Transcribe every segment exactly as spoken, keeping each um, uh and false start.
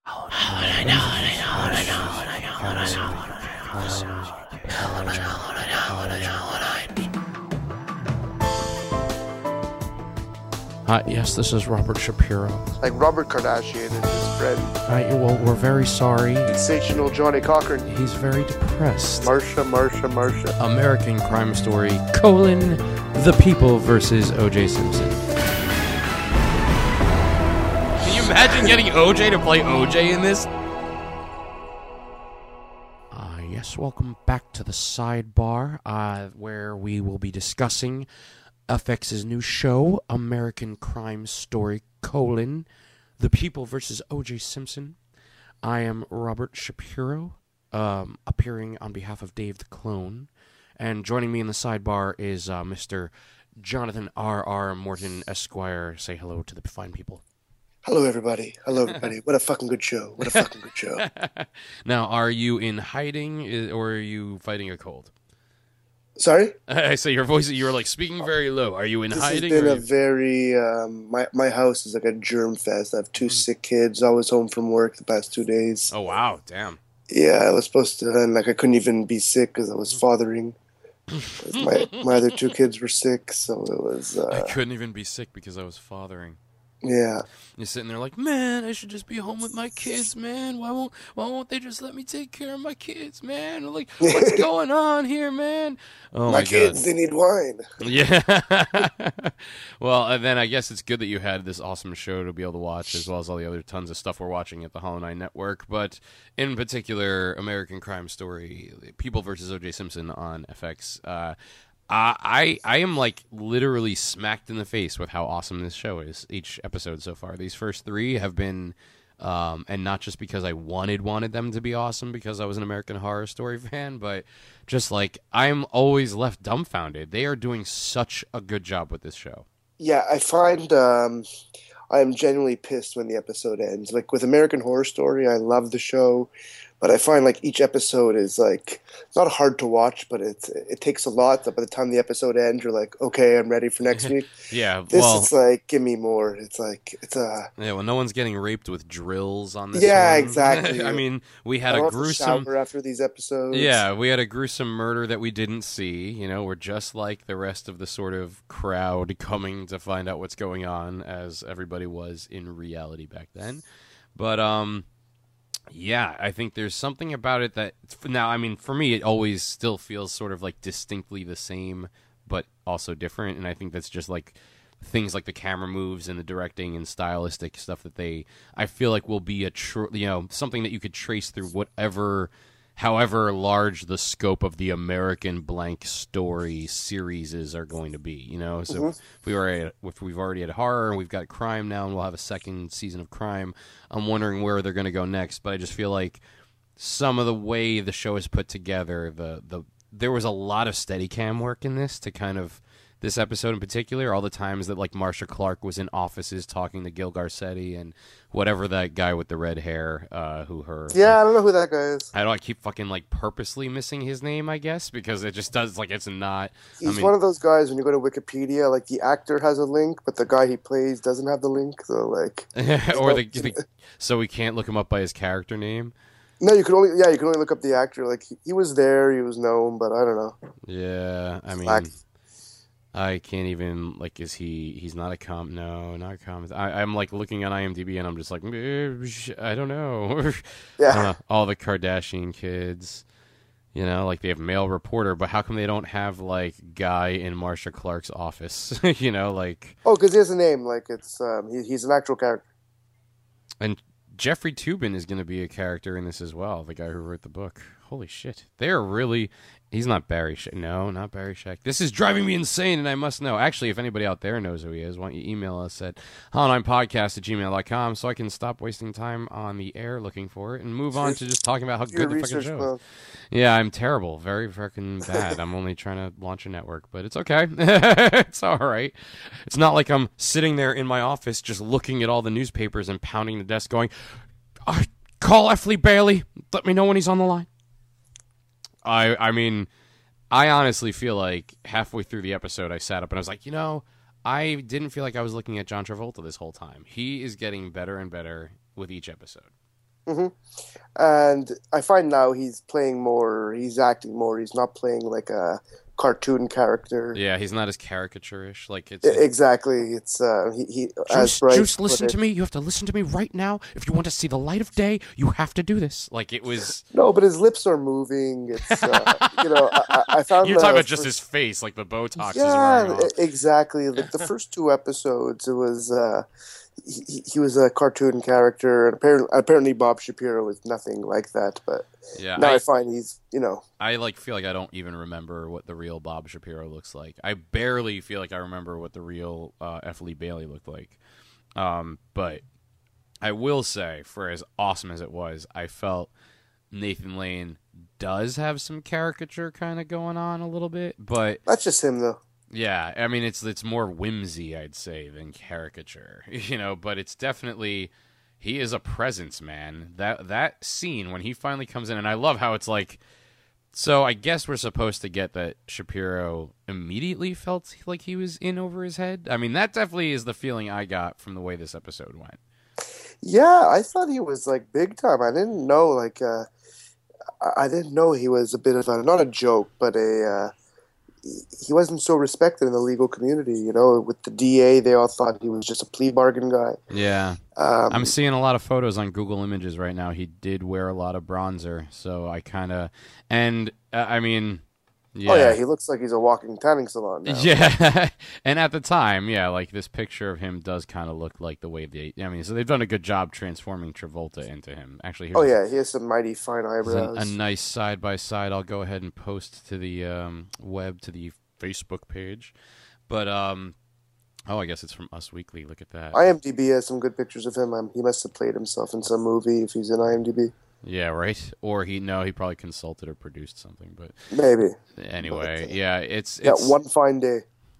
Hold on, hold on, hold on, hold on, hold on, hold on, hold on, hold on. Hi, yes, this is Robert Shapiro. Like Robert Kardashian and his friend. Hi, well, we're very sorry. Sensational Johnny Cochran. He's very depressed. Marsha, Marsha, Marsha. American Crime Story, colon, The People versus O J Simpson. Can you imagine getting O J to play O J in this? Uh, yes, welcome back to the sidebar, uh, where we will be discussing F X's new show, American Crime Story, colon, The People versus O J Simpson. I am Robert Shapiro, um, appearing on behalf of Dave the Clone. And joining me in the sidebar is uh, Mister Jonathan R R. Morton, Esquire. Say hello to the fine people. Hello, everybody. Hello, everybody. What a fucking good show. What a fucking good show. Now, are you in hiding, or are you fighting a cold? Sorry? I say your voice, you were like speaking very low. Are you in this hiding? This has been or a you... very, um, my, my house is like a germ fest. I have two sick kids. I was home from work the past two days. Oh, wow. Damn. Yeah, I was supposed to, and like I couldn't even be sick because I was fathering. my, my other two kids were sick, so it was... Uh, I couldn't even be sick because I was fathering. Yeah. You're sitting there like, man, I should just be home with my kids, man. Why won't why won't they just let me take care of my kids, man? Like, what's going on here, man? Oh, my, my kids, God. they need wine. Yeah. Well, and then I guess it's good that you had this awesome show to be able to watch, as well as all the other tons of stuff we're watching at the Hollow Nine Network. But in particular, American Crime Story, People versus O J Simpson on F X. Uh, Uh, I I am like literally smacked in the face with how awesome this show is. Each episode so far, these first three have been, um, and not just because I wanted wanted them to be awesome because I was an American Horror Story fan, but just like I'm always left dumbfounded. They are doing such a good job with this show. Yeah, I find um, I am genuinely pissed when the episode ends. Like with American Horror Story, I love the show. But I find like each episode is like it's not hard to watch, but it it takes a lot. That by the time the episode ends, you're like, okay, I'm ready for next week. Yeah, this well, is like, give me more. It's like it's a yeah. Well, no one's getting raped with drills on this. Yeah, one. exactly. I mean, we had I a don't have to gruesome shower after these episodes. Yeah, we had a gruesome murder that we didn't see. You know, we're just like the rest of the sort of crowd coming to find out what's going on, as everybody was in reality back then. But um. Yeah, I think there's something about it that now, I mean, for me, it always still feels sort of like distinctly the same, but also different. And I think that's just like things like the camera moves and the directing and stylistic stuff that they, I feel like will be a true, you know, something that you could trace through whatever, however large the scope of the American blank story series is are going to be, you know? So mm-hmm. if we were at, if we've already had horror and we've got crime now and we'll have a second season of crime, I'm wondering where they're going to go next. But I just feel like some of the way the show is put together, the, the there was a lot of Steadicam work in this to kind of, this episode in particular, all the times that like Marsha Clark was in offices talking to Gil Garcetti and whatever that guy with the red hair, uh, who her yeah, like, I don't know who that guy is. I don't. I keep fucking like purposely missing his name, I guess, because it just does like it's not. He's I mean, one of those guys when you go to Wikipedia, like the actor has a link, but the guy he plays doesn't have the link. So like, or the, the so we can't look him up by his character name. No, you can only yeah you can only look up the actor. Like he, he was there, he was known, but I don't know. Yeah, I mean. Black. I can't even, like, is he, he's not a com, no, not a com. I, I'm, like, looking on IMDb, and I'm just like, I don't know. Yeah. Uh, all the Kardashian kids, you know, like, they have male reporter, but how come they don't have, like, guy in Marsha Clark's office, you know, like. Oh, because he has a name, like, it's, um, he, he's an actual character. And Jeffrey Toobin is going to be a character in this as well, the guy who wrote the book. Holy shit. They are really... He's not Barry Sheck. No, not Barry Sheck. This is driving me insane, and I must know. Actually, if anybody out there knows who he is, why don't you email us at hollow nine podcast at gmail dot com so I can stop wasting time on the air looking for it and move on to just talking about how good the fucking show is. Yeah, I'm terrible. Very freaking bad. I'm only trying to launch a network, but it's okay. It's all right. It's not like I'm sitting there in my office just looking at all the newspapers and pounding the desk going, oh, call F. Lee Bailey. Let me know when he's on the line. I I mean, I honestly feel like halfway through the episode, I sat up and I was like, you know, I didn't feel like I was looking at John Travolta this whole time. He is getting better and better with each episode. hmm And I find now he's playing more, he's acting more. He's not playing like a cartoon character. Yeah, he's not as caricaturish. Like it's, I- it's Exactly. It's uh, he, he as Juice, Bryce Juice, put listen it. to me. You have to listen to me right now. If you want to see the light of day, you have to do this. Like it was. No, but his lips are moving. It's uh, you know, I, I I found You're the talking about just first- his face, like the Botox is yeah, wearing off. e- exactly. Like the first two episodes, it was uh, he, he he was a cartoon character, and apparently, apparently Bob Shapiro was nothing like that. But Yeah, now I, I, find he's you know I like feel like I don't even remember what the real Bob Shapiro looks like. I barely feel like I remember what the real uh, F. Lee Bailey looked like. Um, but I will say, for as awesome as it was, I felt Nathan Lane does have some caricature kind of going on a little bit, but that's just him though. yeah, I mean it's it's more whimsy, I'd say, than caricature, you know. But it's definitely he is a presence, man. That that scene when he finally comes in, and I love how it's like. So I guess we're supposed to get that Shapiro immediately felt like he was in over his head. I mean, that definitely is the feeling I got from the way this episode went. Yeah, I thought he was like big time. I didn't know like uh, I I didn't know he was a bit of a not a joke, but a uh, he he wasn't so respected in the legal community. You know, with the D A, they all thought he was just a plea bargain guy. Yeah. Um, I'm seeing a lot of photos on Google Images right now. He did wear a lot of bronzer, so I kind of and uh, I mean, yeah. Oh yeah, he looks like he's a walking tanning salon now. Yeah, and at the time, yeah, like this picture of him does kind of look like the way they. I mean, so they've done a good job transforming Travolta into him. Actually, here's Oh yeah, he has some mighty fine here's eyebrows. a, a nice side by side. I'll go ahead and post to the um, web to the Facebook page, but um, oh, I guess it's from Us Weekly. Look at that. IMDb has some good pictures of him. Um, he must have played himself in some movie if he's in IMDb. Yeah, right. Or he no, he probably consulted or produced something. But Maybe. anyway, But, uh, yeah, it's Yeah, it's one fine day.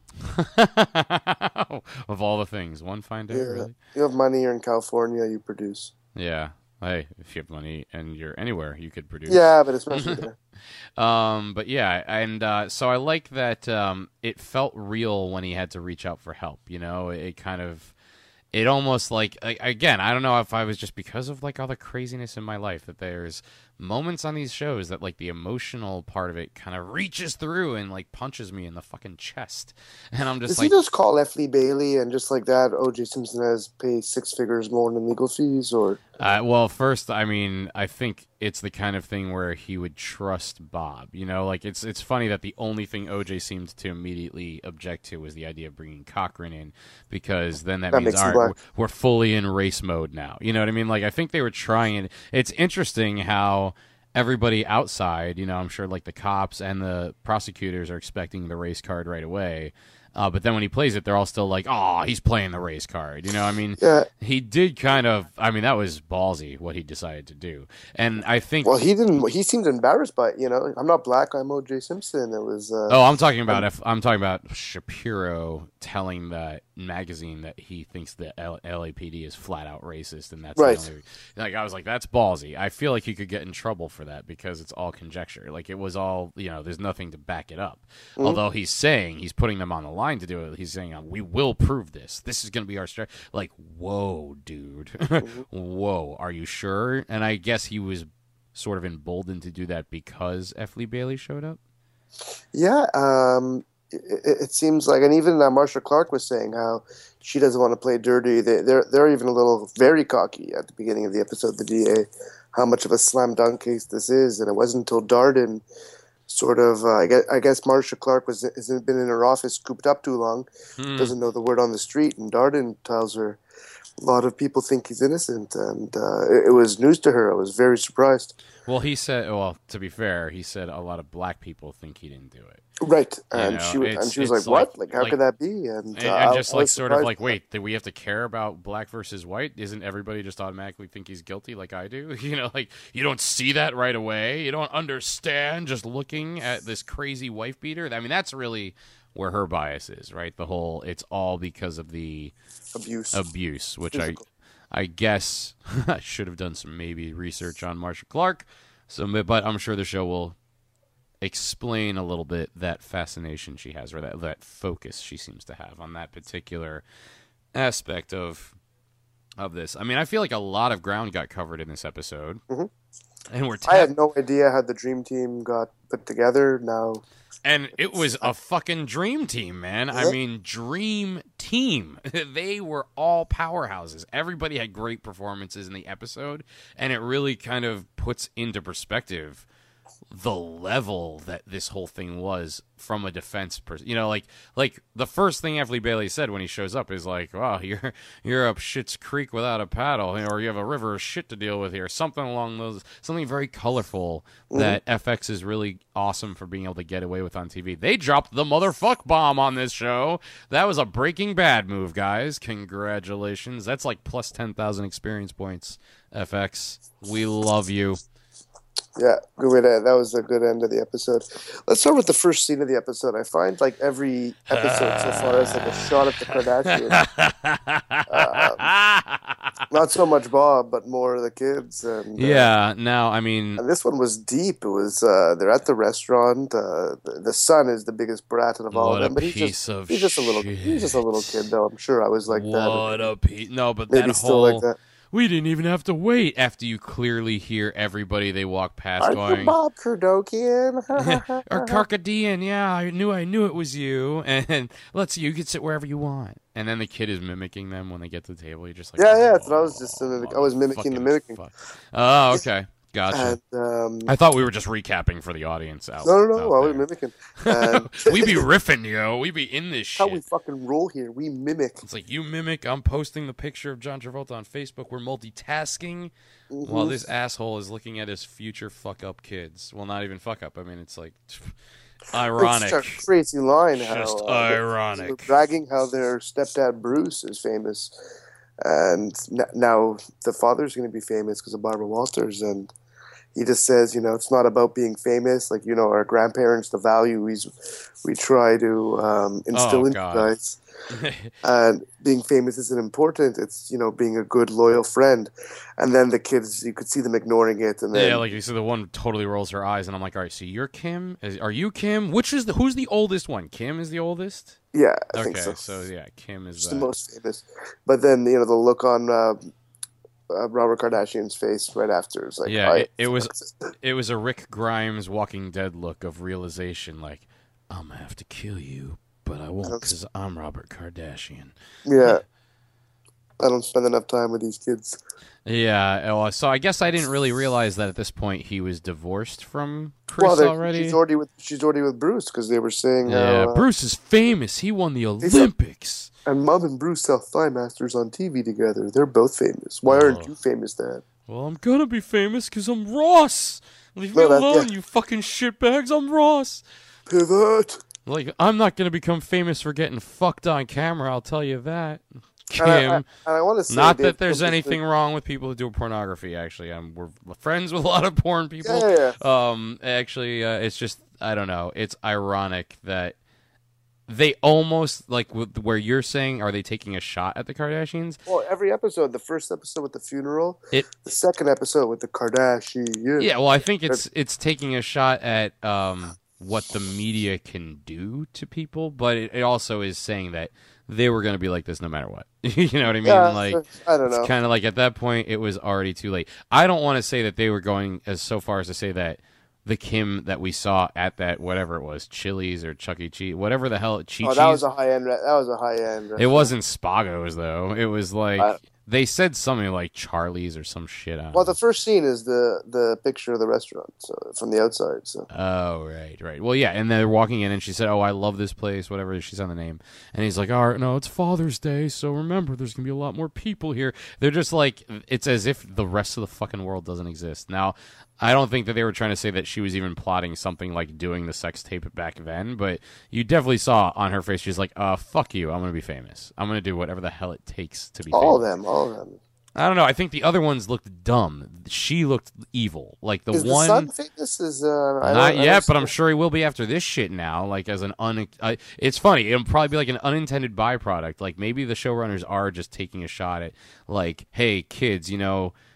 of all the things, one fine day, Yeah. really. You have money, you're in California, you produce. Yeah. Hey, if you have money and you're anywhere, you could produce. Yeah, but especially there. Um, but yeah, and uh, so I like that um, it felt real when he had to reach out for help. You know, it kind of, it almost like a- again, I don't know if I was just because of like all the craziness in my life that there's moments on these shows that like the emotional part of it kind of reaches through and like punches me in the fucking chest, and I'm just Does like, he just call F. Lee Bailey and just like that, O J Simpson has paid six figures more in legal fees, or Uh, well, first, I mean, I think it's the kind of thing where he would trust Bob. You know, like it's it's funny that the only thing O J seemed to immediately object to was the idea of bringing Cochran in, because then that, That means makes him all right, black. we're, we're fully in race mode now. You know what I mean? Like I think they were trying. It's interesting how everybody outside, you know, I'm sure like the cops and the prosecutors are expecting the race card right away. Uh, but then when he plays it, they're all still like, "Oh, he's playing the race card." You know, I mean, yeah. he did kind of. I mean, that was ballsy what he decided to do, and I think. Well, he didn't. He seemed embarrassed by it. You know, I'm not black. I'm O J Simpson. It was. Uh, Oh, I'm talking about if I'm talking about Shapiro telling that magazine that he thinks the L- LAPD is flat out racist, and that's Right. The only, like I was like, that's ballsy. I feel like he could get in trouble for that because it's all conjecture. Like it was all, you know, there's nothing to back it up. Mhm. Although he's saying he's putting them on the line to do it. He's saying uh, we will prove this. This is going to be our strategy. Like, whoa, dude, whoa, are you sure? And I guess he was sort of emboldened to do that because F. Lee Bailey showed up. Yeah, um, it, it seems like, and even uh, Marsha Clark was saying how she doesn't want to play dirty. They, they're they're even a little very cocky at the beginning of the episode. The D A, how much of a slam dunk case this is, and it wasn't until Darden, sort of, uh, I guess, I guess Marsha Clark was hasn't been in her office cooped up too long, Hmm. doesn't know the word on the street, and Darden tells her a lot of people think he's innocent, and uh, it, it was news to her. I was very surprised. Well, he said. Well, to be fair, he said a lot of black people think he didn't do it, Right, You and know, she was, it's- and she was it's like, "What? like- Like, how like- could that be?" And, and, uh, and I- just I like was sort of surprised like, by that. wait, do we have to care about black versus white? Isn't everybody just automatically think he's guilty, like I do? You know, like you don't see that right away. You don't understand just looking at this crazy wife beater. I mean, that's really where her bias is, right? The whole it's all because of the abuse. abuse, which Physical. I, I guess I should have done some maybe research on Marsha Clark. So, but I'm sure the show will explain a little bit that fascination she has, or that that focus she seems to have on that particular aspect of of this. I mean, I feel like a lot of ground got covered in this episode, Mhm. and we're. I Ta- had no idea how the dream team got put together. Now, And it was a fucking dream team, man. I Yeah. mean, dream team. They were all powerhouses. Everybody had great performances in the episode, and it really kind of puts into perspective the level that this whole thing was from a defense person. You know, like like the first thing Effley Bailey said when he shows up is like, "Wow, you're you're up Shit's Creek without a paddle, or you have a river of shit to deal with here." Something along those, something very colorful that F X is really awesome for being able to get away with on T V. They dropped the motherfuck bomb on this show. That was a Breaking Bad move, guys. Congratulations. That's like plus ten thousand experience points. F X, we love you. yeah, good way to, that was a good end of the episode. Let's start with the first scene of the episode. I find like every episode so far is like a shot at the Kardashians. uh, not so much Bob, but more the kids. And, uh, Yeah, now, I mean, and this one was deep. It was uh, they're at the restaurant. Uh, the, the son is the biggest brat of all what of a them, but he's piece just of he's just a little he's just a little shit. kid though. I'm sure I was like that. What a piece. No, but Maybe that still whole, like that. we didn't even have to wait after you clearly hear everybody they walk past Are you going, Bob Kurdokian? or Karkadian, yeah, I knew I knew it was you, and let's see, you can sit wherever you want. And then the kid is mimicking them when they get to the table. You're just like, Yeah, yeah, oh, that's what I was just mimic- I was mimicking the motherfucking mimicking. fuck. Oh, okay. Gotcha. And, um, I thought we were just recapping for the audience out no, no, no, out I was there. mimicking. And we be riffing, yo. We be in this how shit. we fucking roll here. We mimic. It's like you mimic. I'm posting the picture of John Travolta on Facebook. We're multitasking Mhm. while this asshole is looking at his future fuck up kids. Well, not even fuck up. I mean, it's like ironic. It's such a crazy line. How, Just uh, they- ironic. They're bragging how their stepdad Bruce is famous, and n- now the father's going to be famous because of Barbara Walters, and he just says, you know, it's not about being famous. Like, you know, our grandparents, the values we try to um, instill Oh, into God. guys. And being famous isn't important. It's, you know, being a good, loyal friend. And then the kids, you could see them ignoring it. And then, Yeah, like you said, the one totally rolls her eyes, and I'm like, all right, so you're Kim? Is, are you Kim? Which is the who's the oldest one? Kim is the oldest. yeah, I Okay, think so. so yeah, Kim is She's that. the most famous. But then, you know, the look on uh, uh, Robert Kardashian's face right after is like, Yeah, I- it, it was it was a Rick Grimes Walking Dead look of realization, like I'm gonna have to kill you, but I won't because I'm Robert Kardashian. yeah. I don't spend enough time with these kids. Yeah, well, so I guess I didn't really realize that at this point he was divorced from Chris well, they're- already. she's already with she's already with Bruce because they were saying, Yeah, how, uh, Bruce is famous. He won the Olympics. and Mom and Bruce sell Thigh Masters on T V together. They're both famous. Why aren't Oh. you famous, Dad? Well, I'm gonna be famous because I'm Ross. Leave No, me that- alone, yeah. you fucking shitbags. I'm Ross. Pivot. Like, I'm not gonna become famous for getting fucked on camera. I'll tell you that, Kim. And I, I, and I want to say, Not Dave that there's Filoni- anything wrong with people who do pornography. Actually, I'm we're friends with a lot of porn people. Yeah, yeah. Um, actually, uh, it's just I don't know. It's ironic that they almost like with, where you're saying, are they taking a shot at the Kardashians? Well, every episode, the first episode with the funeral, It the second episode with the Kardashians. yeah. Well, I think it's it's taking a shot at um what the media can do to people, but it, it also is saying that they were going to be like this no matter what. You know what I mean? Yeah, like. I don't know. It's kind of like at that point it was already too late. I don't want to say that they were going as so far as to say that the Kim that we saw at that whatever it was, Chili's or Chuck E. Cheese, whatever the hell, Chi Oh, that was a high end. That was a high end. It wasn't Spago's though. It was like Uh, they said something like Charlie's or some shit. I don't Well, know. the first scene is the the picture of the restaurant, so from the outside. So Oh, right, right. Well, yeah, and they're walking in, and she said, "Oh, I love this place," whatever she said the name. And he's like, "All right, no, it's Father's Day, so remember, there's gonna be a lot more people here." They're just like, it's as if the rest of the fucking world doesn't exist. Now, I don't think that they were trying to say that she was even plotting something like doing the sex tape back then, but you definitely saw on her face, she's like, "Uh, fuck you, I'm gonna be famous. I'm gonna do whatever the hell it takes to be all of famous." them, all of them. I don't know. I think the other ones looked dumb. She looked evil. Like the is one. the son famous? Is uh, I Not don't- I yet, don't but I'm see- sure he will be after this shit now. Like as an un, uh, it's funny. It'll probably be like an unintended byproduct. Like maybe the showrunners are just taking a shot at, like, hey kids, you know,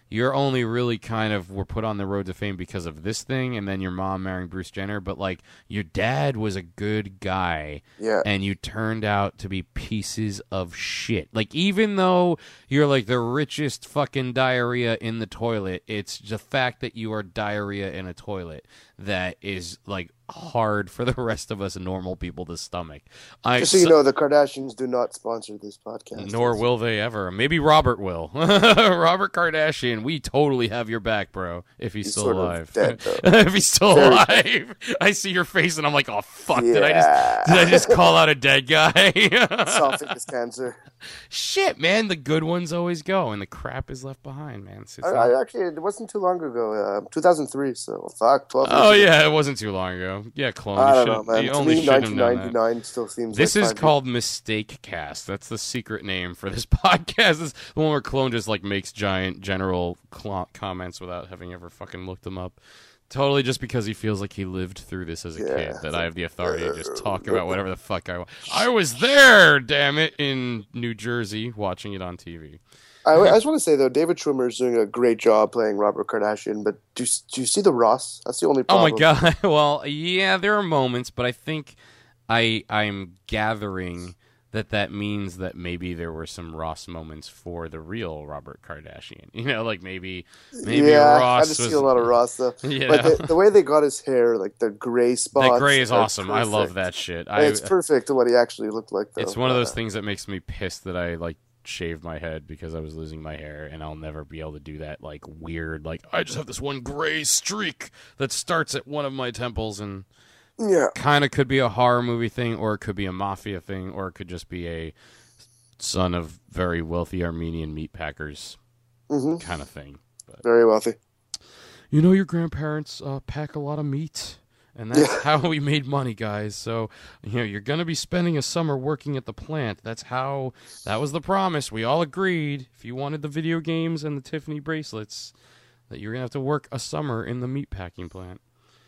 you're only really kind of were put on the road to fame because of this thing, and then your mom marrying Bruce Jenner. But like, your dad was a good guy, Yeah. and you turned out to be pieces of shit. Like, even though you're like the richest fucking diarrhea in the toilet, it's the fact that you are diarrhea in a toilet that is like hard for the rest of us normal people to stomach. I, Just so you know, the Kardashians do not sponsor this podcast. Nor will they ever. Maybe Robert will. Robert Kardashian, we totally have your back, bro. If he's, He's still sort of alive. dead, though. If he's still Very alive. I see your face and I'm like, oh fuck! Did I Yeah. just did I just call out a dead guy? Esophagus cancer. Shit, man. The good ones always go, and the crap is left behind, man. It's, it's I, not- I actually, it wasn't too long ago, uh, two thousand three. So fuck, twelve. Oh years ago. yeah, it wasn't too long ago. Yeah, clone. I you don't should've- know, man. You To only me, shouldn't have nineteen done that. ninety-nine still seems. This like is five called Mistake Cast. That's the secret name for this podcast. This is the one where Clone just like makes giant general cl- comments without having ever fucking looked them up. Totally just because he feels like he lived through this as a Yeah. kid, that I have the authority to just talk about whatever the fuck I want. I was there, damn it, in New Jersey watching it on T V. I, I just want to say though, David Schwimmer is doing a great job playing Robert Kardashian. But do you- do you see the Ross? That's the only Oh problem. my god. Well, yeah, there are moments, but I think I I'm gathering that that means that maybe there were some Ross moments for the real Robert Kardashian. You know, like maybe maybe yeah, Ross I just was see a lot of Ross though. You But know? the, the way they got his hair, like the gray spots. That gray is are awesome. I love perfect. that shit. And I it's perfect to what he actually looked like. Though. It's one of those Uh, things that makes me pissed that I like shaved my head because I was losing my hair, and I'll never be able to do that like weird like I just have this one gray streak that starts at one of my temples, and Yeah, kind of could be a horror movie thing, or it could be a mafia thing, or it could just be a son of very wealthy Armenian meat packers hmm kind of thing. But very wealthy. you know, your grandparents uh, pack a lot of meat, and that's how we made money, guys. So, you know, you're going to be spending a summer working at the plant. That's how, that was the promise. We all agreed. If you wanted the video games and the Tiffany bracelets, that you're going to have to work a summer in the meat packing plant.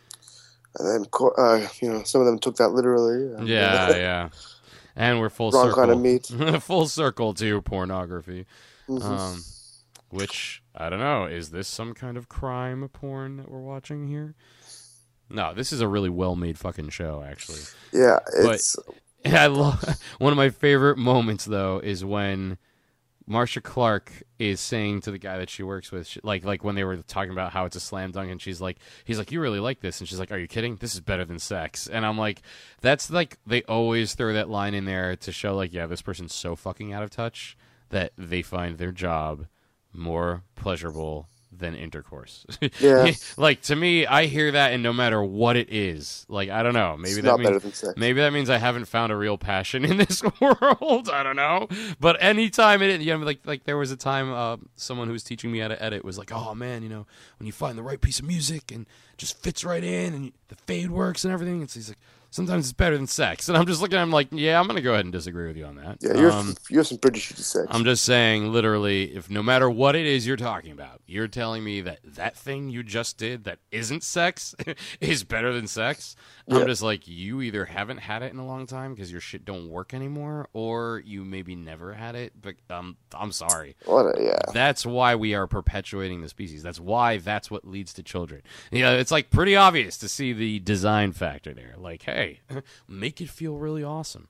And then, co- uh, you know, some of them took that literally. and, Yeah, uh, yeah. And we're full Wrong circle. kind of meat. Full circle to pornography. mhm. Um, which, I don't know, is this some kind of crime porn that we're watching here? No, this is a really well-made fucking show, actually. yeah, but- it's I love one of my favorite moments though is when Marsha Clark is saying to the guy that she works with, she, like like when they were talking about how it's a slam dunk, and she's like, he's like, you really like this, and she's like, are you kidding? This is better than sex. And I'm like, that's like they always throw that line in there to show like, yeah, this person's so fucking out of touch that they find their job more pleasurable than intercourse. Yeah. Like to me, I hear that, and no matter what it is, like I don't know, maybe it's that not means better than sex. maybe that means I haven't found a real passion in this world. I don't know, but anytime it, you know, like like there was a time, uh, someone who was teaching me how to edit was like, "Oh man, you know, when you find the right piece of music and it just fits right in, and the fade works and everything," it's he's like, sometimes it's better than sex, and I'm just looking at him like, yeah, I'm gonna go ahead and disagree with you on that. Yeah, you're Um, you have some pretty shitty sex. I'm just saying, literally, if no matter what it is you're talking about, you're telling me that that thing you just did that isn't sex is better than sex, Yeah. I'm just like, you either haven't had it in a long time because your shit don't work anymore, or you maybe never had it, but um, I'm sorry. What a, yeah. That's why we are perpetuating the species. That's why that's what leads to children. You know, it's like pretty obvious to see the design factor there. Like, hey, make it feel really awesome.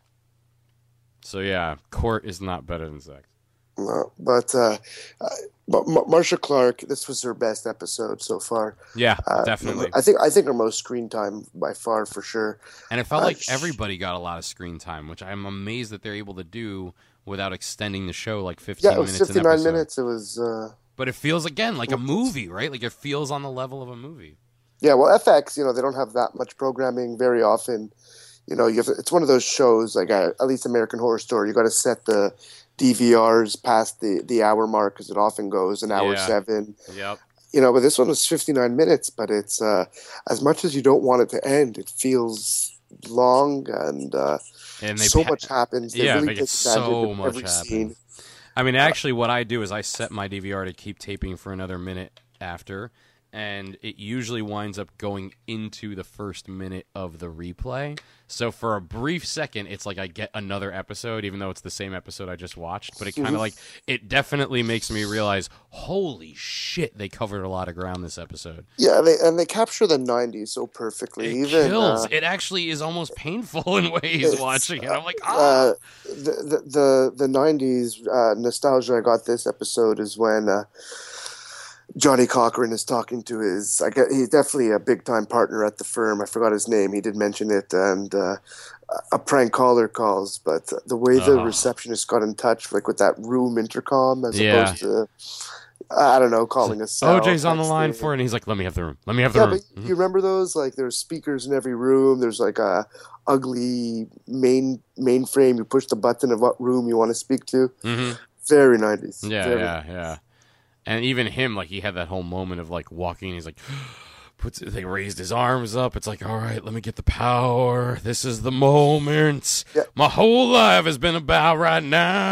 So yeah, court is not better than sex. No, but uh, uh, but Mar- Marsha Clark, this was her best episode so far. Yeah, Uh, definitely. I think I think her most screen time by far for sure. And it felt Uh, like sh- everybody got a lot of screen time, which I'm amazed that they're able to do without extending the show like fifteen Yeah, it was minutes an fifty-nine episode. minutes. It was. Uh, But it feels again like a movie, right? Like it feels on the level of a movie. Yeah, well, F X, you know, they don't have that much programming very often. You know, you have, it's one of those shows, like uh, at least American Horror Story, you got to set the D V Rs past the, the hour mark, because it often goes an hour Yeah. seven. Yep. You know, but this one was fifty-nine minutes, but it's, uh, as much as you don't want it to end, it feels long, and uh, And they so pa- much happens. They yeah, really like take it's advantage so of much every happens. scene. I mean, actually, what I do is I set my D V R to keep taping for another minute after, and it usually winds up going into the first minute of the replay. So for a brief second, it's like I get another episode, even though it's the same episode I just watched. But it kind of like, it definitely makes me realize, holy shit, they covered a lot of ground this episode. Yeah, they, and they capture the nineties so perfectly. It Even, kills. Uh, It actually is almost painful in ways watching it. I'm like, ah. uh, the, the the the nineties uh, nostalgia I got this episode is when uh, Johnny Cochran is talking to his. I get he's definitely a big time partner at the firm. I forgot his name. He did mention it, and uh, a prank caller calls. But the way the Oh. receptionist got in touch, like with that room intercom, as Yeah. opposed to I don't know, calling a cell. O J's on the line texting. for it, and he's like, let me have the room. Let me have the Yeah, room. but you remember those? Like, there's speakers in every room. There's like a ugly main mainframe. You push the button of what room you want to speak to. Mm-hmm. Very nineties. Yeah, Very- yeah, yeah. And even him, like, he had that whole moment of, like, walking, he's like, puts they raised his arms up. It's like, all right, let me get the power. This is the moment. Yeah. My whole life has been about right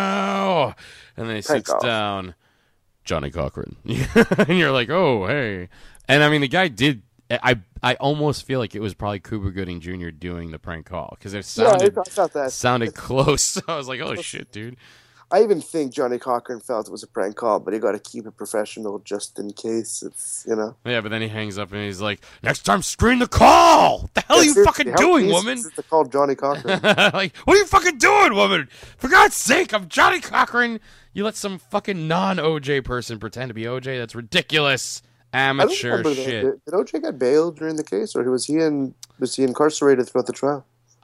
now. And then he Prank sits off. down, Johnny Cochran. And you're like, oh, hey. And, I mean, the guy did, I I almost feel like it was probably Cuba Gooding Junior doing the prank call, because it Yeah, sounded, I thought that. sounded close. So I was like, oh, shit, dude. I even think Johnny Cochran felt it was a prank call, but he got to keep it professional just in case. It's, you know. Yeah, but then he hangs up and he's like, next time screen the call! What the hell are Yeah, you seriously, fucking how doing, easy woman? is it to call Johnny Cochran? Like, what are you fucking doing, woman? For God's sake, I'm Johnny Cochran. You let some fucking non-O J person pretend to be O J? That's ridiculous. I don't Amateur remember that. shit. Did, did O J get bailed during the case, or was he in? Was he incarcerated throughout the trial?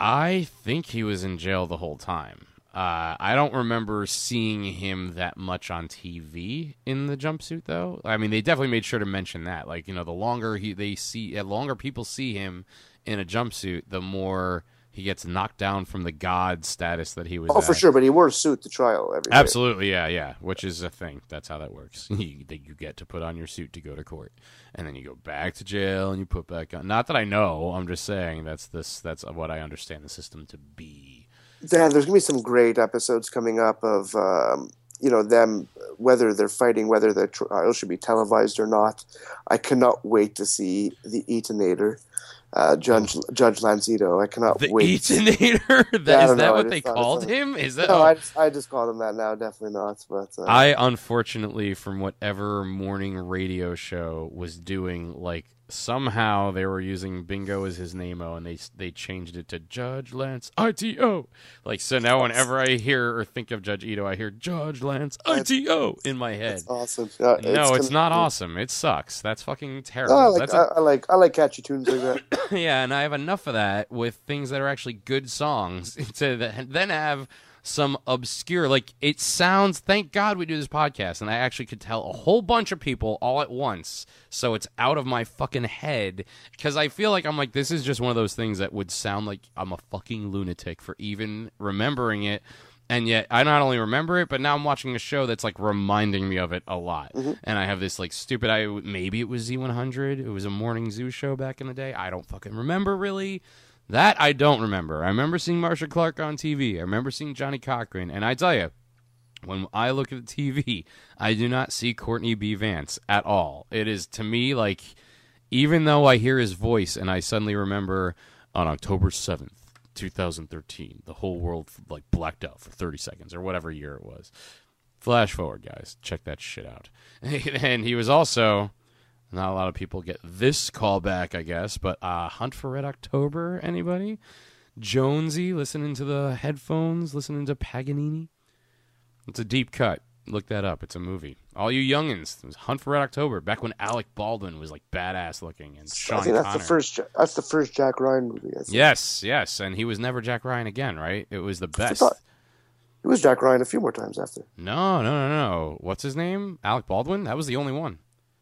I think he was in jail the whole time. Uh, I don't remember seeing him that much on T V in the jumpsuit, though. I mean, they definitely made sure to mention that. Like, you know, the longer he they see, the longer people see him in a jumpsuit, the more he gets knocked down from the god status that he was. Oh, for at. sure, but he wore a suit to trial every day. Absolutely, yeah, yeah. Which is a thing. That's how that works. you, that you get to put on your suit to go to court, and then you go back to jail and you put back on. Not that I know. I'm just saying that's this. That's what I understand the system to be. Dan, there's gonna be some great episodes coming up of um, you know them, whether they're fighting, whether the trial should be televised or not. I cannot wait to see the Eatonator, uh, Judge Judge Lanzito. I cannot The wait. Eatonator? That, Yeah, I is don't that know, I what just they thought it called sounded- him? Is that? No, oh. I just, I just call him that now. Definitely not. But uh, I unfortunately, from whatever morning radio show was doing, like somehow they were using Bingo as his name-o, and they they changed it to Judge Lance I T O. Like, so now whenever I hear or think of Judge Ito, I hear Judge Lance I T O in my head. it's awesome. Uh, No, it's gonna not be- awesome. It sucks. That's fucking terrible. No, I like That's I, a- I like I like catchy tunes like that. yeah, and I have enough of that with things that are actually good songs to th- then have some obscure, like, it sounds, thank God we do this podcast, and I actually could tell a whole bunch of people all at once, so it's out of my fucking head, because I feel like I'm like, this is just one of those things that would sound like I'm a fucking lunatic for even remembering it, and yet I not only remember it, but now I'm watching a show that's like reminding me of it a lot. Mm-hmm. And I have this like stupid, I maybe it was Z one hundred, it was a morning zoo show back in the day, I don't fucking remember really. That I don't remember. I remember seeing Marsha Clark on T V. I remember seeing Johnny Cochran. And I tell you, when I look at the T V, I do not see Courtney B. Vance at all. It is, to me, like, even though I hear his voice and I suddenly remember on October seventh, twenty thirteen, the whole world, like, blacked out for thirty seconds or whatever year it was. Flash forward, guys. Check that shit out. And he was also... Not a lot of people get this callback, I guess, but uh, Hunt for Red October, anybody? Jonesy, listening to the headphones, listening to Paganini. It's a deep cut. Look that up. It's a movie. All you youngins, it was Hunt for Red October, back when Alec Baldwin was like badass looking, and Sean I think that's Connery. the first. Ja- That's the first Jack Ryan movie. I think. Yes, yes, and he was never Jack Ryan again, right? It was the best. thought- It was Jack Ryan a few more times after. No, no, no, no. What's his name? Alec Baldwin? That was the only one.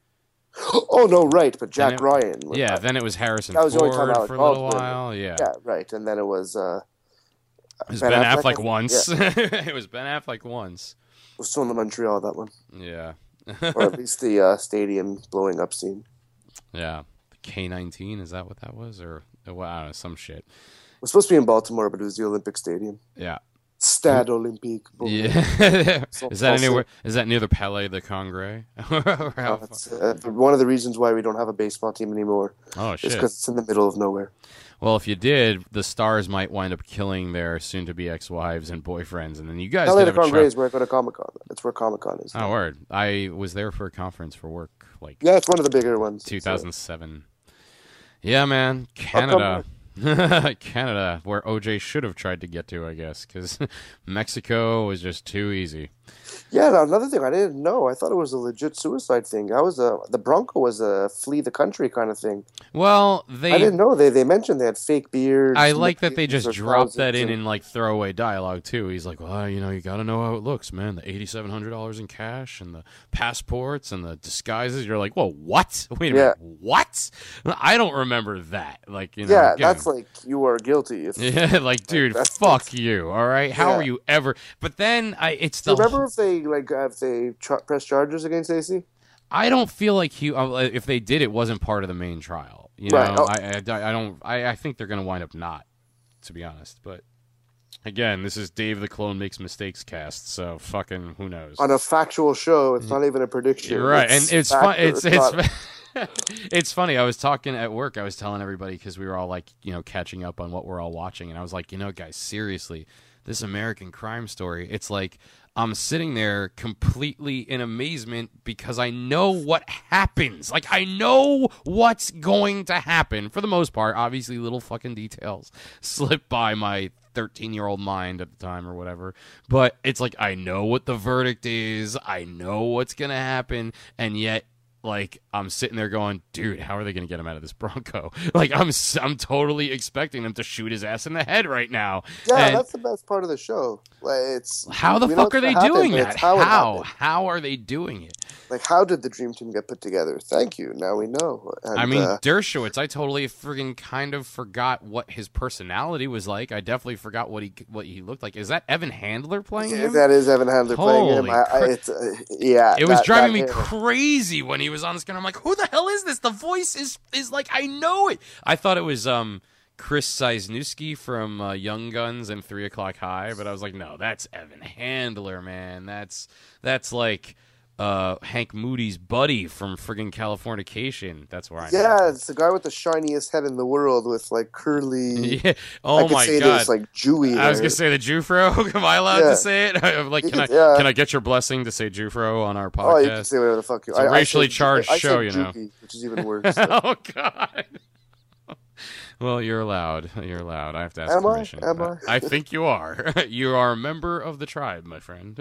Oh no, right, but Jack it- Ryan. was- Yeah, then it was Harrison That was the only time Ford Alec for a little Baldwin- while. Yeah. yeah, right, and then it was. Uh, It was Ben Ben, Affleck, I Affleck, think. once. Yeah. It was Ben Affleck once. it was still in Montreal, that one, Yeah. or at least the uh, stadium blowing up scene. Yeah. The K nineteen, is that what that was? Or, well, I don't know, some shit. It was supposed to be in Baltimore, but it was the Olympic Stadium. Yeah. Stade Olympique. Yeah, So is that Francais. anywhere? Is that near the Palais de Congrès? Or how Uh, far- it's, uh, one of the reasons why we don't have a baseball team anymore oh is shit! because it's in the middle of nowhere. Well, if you did, the Stars might wind up killing their soon-to-be ex-wives and boyfriends, and then you guys Palais could de have a Congrès try. is where I go to Comic Con. That's where Comic Con is. Oh, word! I was there for a conference for work, like Yeah, it's one of the bigger ones. two So- thousand seven. Yeah, man, I'll come Canada, Canada, where O J should have tried to get to, I guess, because Mexico was just too easy. Yeah, now, another thing I didn't know. I thought it was a legit suicide thing. I was a the Bronco was a flee the country kind of thing. Well, they. I didn't know they they mentioned they had fake beards. I and like the that they beards just were dropped that thousands in and- in like throwaway dialogue too. He's like, "Well, you know, you got to know how it looks, man. The eighty-seven hundred dollars in cash and the passports and the disguises." You're like, "Whoa, what? Wait a Yeah. minute, what? I don't remember that." Like, you know, Yeah, again. that's like you are guilty. If, Yeah, like, dude, that's- fuck you. All right, how Yeah. are you ever? But then I, it's Do the. you remember if they like uh, if they ch- press charges against A C? I don't feel like he. uh, If they did, it wasn't part of the main trial. You Right. know, Oh. I, I, I don't. I, I think they're going to wind up not, to be honest. But again, this is Dave the Clone Makes Mistakes cast, so fucking who knows? On a factual show, it's not even a prediction. You're right, and it's fun. fact- It's it's. not- It's funny. I was talking at work. I was telling everybody because we were all like, you know, catching up on what we're all watching, and I was like, you know, guys, seriously, this American Crime Story. It's like I'm sitting there completely in amazement because I know what happens. Like I know what's going to happen for the most part. Obviously, little fucking details slip by my thirteen-year-old mind at the time or whatever. But it's like I know what the verdict is. I know what's gonna happen, and yet. Like I'm sitting there going, dude, how are they going to get him out of this Bronco? Like I'm, s- I'm totally expecting them to shoot his ass in the head right now. yeah, And that's the best part of the show. Like, it's how the we know fuck are it's they gonna happen, doing but that? it's How? it How? happened. How are they doing it? Like, how did the dream team get put together? Thank you. Now we know. And, I mean, uh, Dershowitz, I totally friggin' kind of forgot what his personality was like. I definitely forgot what he what he looked like. Is that Evan Handler playing yeah, him? that is Evan Handler playing him. Holy I, I, cra- it's, uh, yeah, It was that- driving that me hit. crazy when he was on the screen. I'm like, who the hell is this? The voice is is like, I know it. I thought it was um Chris Cisnewski from uh, Young Guns and Three O'Clock High, but I was like, no, that's Evan Handler, man. That's that's like uh, Hank Moody's buddy from friggin' Californication. That's where I know. Yeah, it's the guy with the shiniest head in the world with like curly. Yeah. I Oh could my say god. this like Jewy. I was hair. gonna say the Jufro. Am I allowed Yeah. to say it? I'm like, can I Yeah. can I get your blessing to say Jufro on our Oh, you can podcast? say whatever the fuck you. It's a I- I racially said- charged I show, said you know. Juvie, which is even worse. Oh God. Well, you're allowed. You're allowed. I have to ask Am I? permission. Am I? I think you are. You are a member of the tribe, my friend.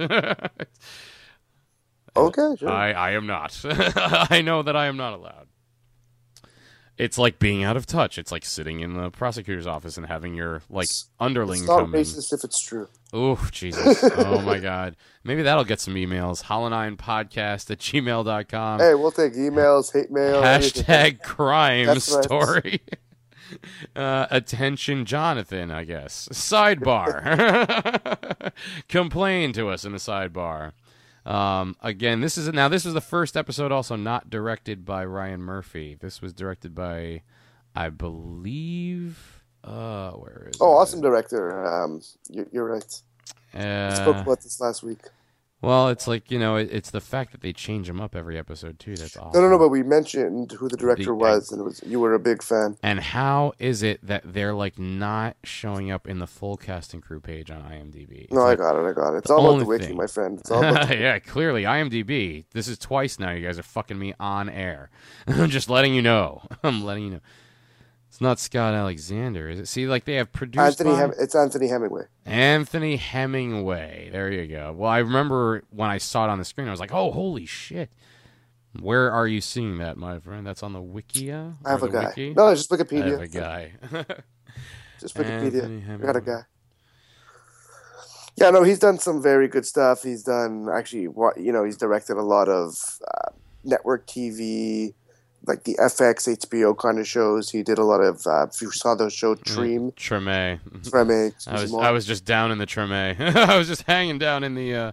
Okay, sure. I, I am not. I know that I am not allowed. It's like being out of touch. It's like sitting in the prosecutor's office and having your like underling it's not come in. racist if it's true. Oh, Jesus. Oh, my God. Maybe that'll get some emails. hollow nine podcast at gmail dot com. Hey, we'll take emails, hate mail, anything. Hashtag crime That's right. story. Uh, attention, Jonathan, I guess. Sidebar. Complain to us in the sidebar. Um, again, this is now. This was the first episode, also not directed by Ryan Murphy. This was directed by, I believe. Uh, where is? Oh, it? awesome director. Um, you're, you're right. We spoke Uh, about this last week. well, it's like you know, it, it's the fact that they change him up every episode too. That's awesome. No, no, no. But we mentioned who the director The- was, and it was you were a big fan. And how is it that they're like not showing up in the full cast and crew page on IMDb? It's No, like, I got it. I got it. It's the all about only the wiki, thing. my friend. It's all about. The, yeah, clearly IMDb. This is twice now. You guys are fucking me on air. I'm just letting you know. I'm letting you know. It's not Scott Alexander, is it? See, like they have produced Anthony. by Hem- it's Anthony Hemingway. Anthony Hemingway. There you go. Well, I remember when I saw it on the screen, I was like, "Oh, holy shit!" Where are you seeing that, my friend? That's on the Wikia. I have Or a the guy. Wiki? No, it's just I Wikipedia. have a guy. Just Anthony Wikipedia. I got a Hemingway. guy. Yeah, no, he's done some very good stuff. He's done actually, what you know, he's directed a lot of uh, network T V, like the F X, H B O kind of shows. He did a lot of. Uh, if you saw the show Treem, Treme. Treme, I was I was just down in the Treme. I was just hanging down in the uh,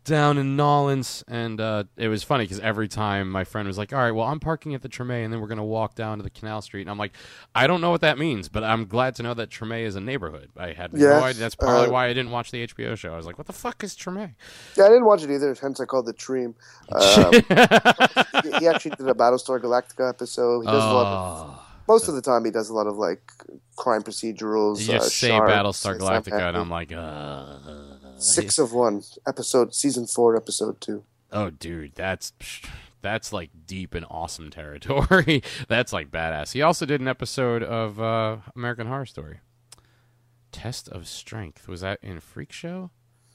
down in Nolens, and uh, it was funny because every time my friend was like, all right, well, I'm parking at the Treme, and then we're going to walk down to the Canal Street. And I'm like, I don't know what that means, but I'm glad to know that Treme is a neighborhood. I had Yeah, no idea. That's probably uh, why I didn't watch the H B O show. I was like, what the fuck is Treme? Yeah, I didn't watch it either, hence I called it Dream. Um, he, he actually did a Battlestar Galactica episode. He does a lot of, Oh. most of the time, he does a lot of like crime procedurals. You just uh, say sharks, Battlestar and stuff Galactica, and happening. I'm like, uh. Six of one episode, season four, episode two. Oh, dude, that's that's like deep and awesome territory. That's like badass. He also did an episode of uh, American Horror Story. Test of Strength. Was that in Freak Show?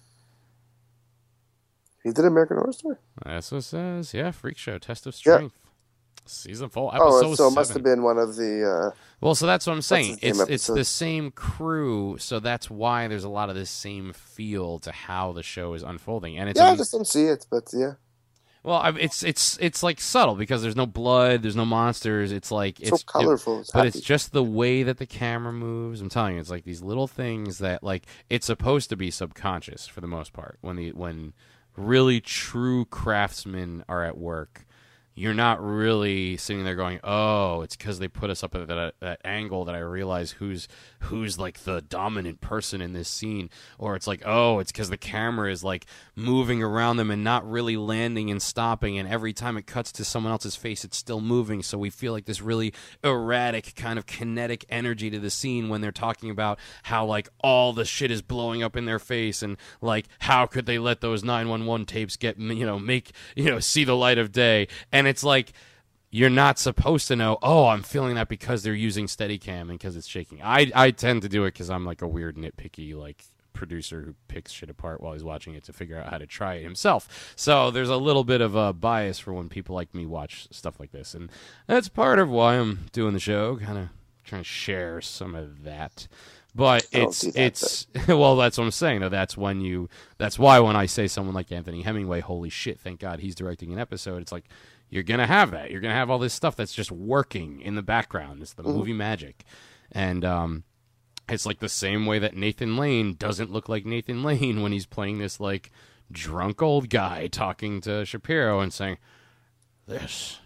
He did American Horror Story. That's what it says. Yeah, Freak Show. Test of Strength. Season four, episode Oh, so it seven. must have been one of the. Uh, Well, so that's what I'm saying. the It's same it's the episode. same crew, so that's why there's a lot of this same feel to how the show is unfolding, and it's yeah, a- I just don't see it, but yeah, well, I- it's it's it's like subtle because there's no blood, there's no monsters. It's like it's it's so colorful. It's but happy. it's just the way that the camera moves. I'm telling you, it's like these little things that like it's supposed to be subconscious for the most part. When the when really true craftsmen are at work, you're not really sitting there going, "Oh, it's because they put us up at that, that angle that I realize who's who's like the dominant person in this scene," or it's like, "Oh, it's because the camera is like moving around them and not really landing and stopping, and every time it cuts to someone else's face, it's still moving." So we feel like this really erratic kind of kinetic energy to the scene when they're talking about how like all the shit is blowing up in their face, and like how could they let those nine one one tapes get you know make you know see the light of day. And it's like you're not supposed to know, oh, I'm feeling that because they're using Steadicam and because it's shaking. I I tend to do it because I'm like a weird nitpicky like producer who picks shit apart while he's watching it to figure out how to try it himself. So there's a little bit of a bias for when people like me watch stuff like this, and that's part of why I'm doing the show, kind of trying to share some of that. But I don't it's see that, it's well, that's what I'm saying. Though that's when you that's why when I say someone like Anthony Hemingway, holy shit, thank God he's directing an episode. It's like you're gonna have that. You're gonna have all this stuff that's just working in the background. It's the Mm-hmm. movie magic, and um, it's like the same way that Nathan Lane doesn't look like Nathan Lane when he's playing this like drunk old guy talking to Shapiro and saying, "This,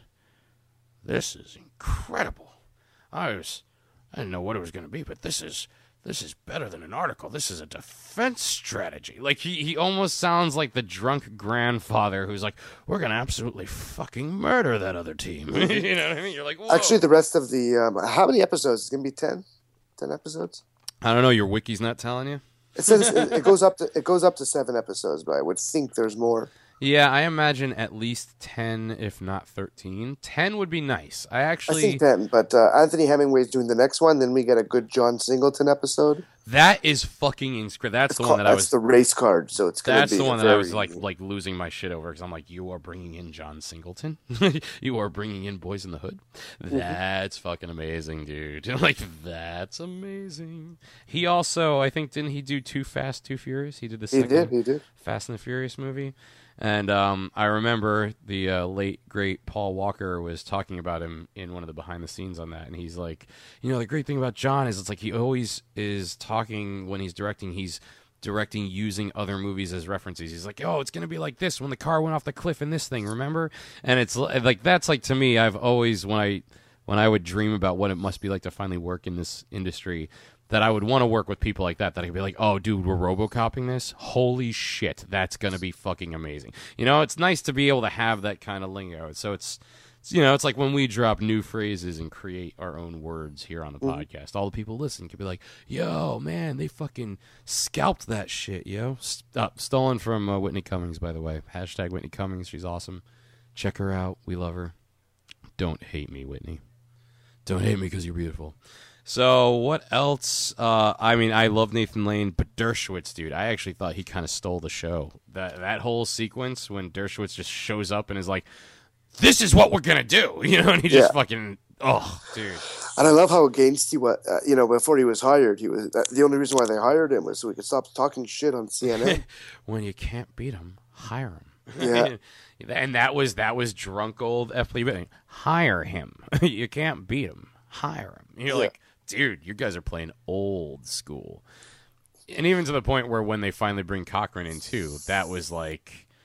this is incredible. I was, I didn't know what it was gonna be, but this is." This is better than an article. This is a defense strategy. Like, he, he almost sounds like the drunk grandfather who's like, we're going to absolutely fucking murder that other team. You know what I mean? You're like, whoa. Actually, the rest of the um, how many episodes? It's gonna be ten. Ten episodes. I don't know. Your wiki's not telling you? It says it, it goes up to it goes up to seven episodes, but I would think there's more. Yeah, I imagine at least ten, if not thirteen. ten would be nice. I I actually... think ten, but uh, Anthony Hemingway's doing the next one. Then we get a good John Singleton episode. That is fucking inscri- That's It's the called, one that I that's was... the race card, so it's gonna That's be the one that very, I was like like losing my shit over because I'm like, you are bringing in John Singleton, you are bringing in Boys in the Hood. That's fucking amazing, dude. Like that's amazing. He also, I think, didn't he do Too Fast, Too Furious? He did the He second did. He did. Fast and the Furious movie. And um, I remember the uh, late, great Paul Walker was talking about him in one of the behind the scenes on that. And he's like, you know, the great thing about John is it's like he always is talking when he's directing, he's directing using other movies as references. He's like, oh, it's going to be like this when the car went off the cliff in this thing, remember? And it's like, that's like, to me, I've always, when I, when I would dream about what it must be like to finally work in this industry, that I would want to work with people like that, that I could be like, oh, dude, we're RoboCoping this? Holy shit, that's going to be fucking amazing. You know, it's nice to be able to have that kind of lingo. So it's, it's, you know, it's like when we drop new phrases and create our own words here on the mm-hmm. podcast, all the people listening could be like, yo, man, they fucking scalped that shit, yo. St- stolen from uh, Whitney Cummings, by the way. Hashtag Whitney Cummings, she's awesome. Check her out, we love her. Don't hate me, Whitney. Don't hate me because you're beautiful. So what else? Uh, I mean, I love Nathan Lane, but Dershowitz, dude, I actually thought he kind of stole the show. That that whole sequence when Dershowitz just shows up and is like, "This is what we're gonna do," you know, and he just Yeah. fucking, oh, dude. And I love how against he was. Uh, you know, before he was hired, he was uh, the only reason why they hired him was so he could stop talking shit on C N N. When you can't beat him, hire him. Yeah. And that was that was drunk old F. Lee Benning. Hire him. You can't beat him. Hire him. You're Yeah. like, dude, you guys are playing old school. And even to the point where when they finally bring Cochran in too, that was like,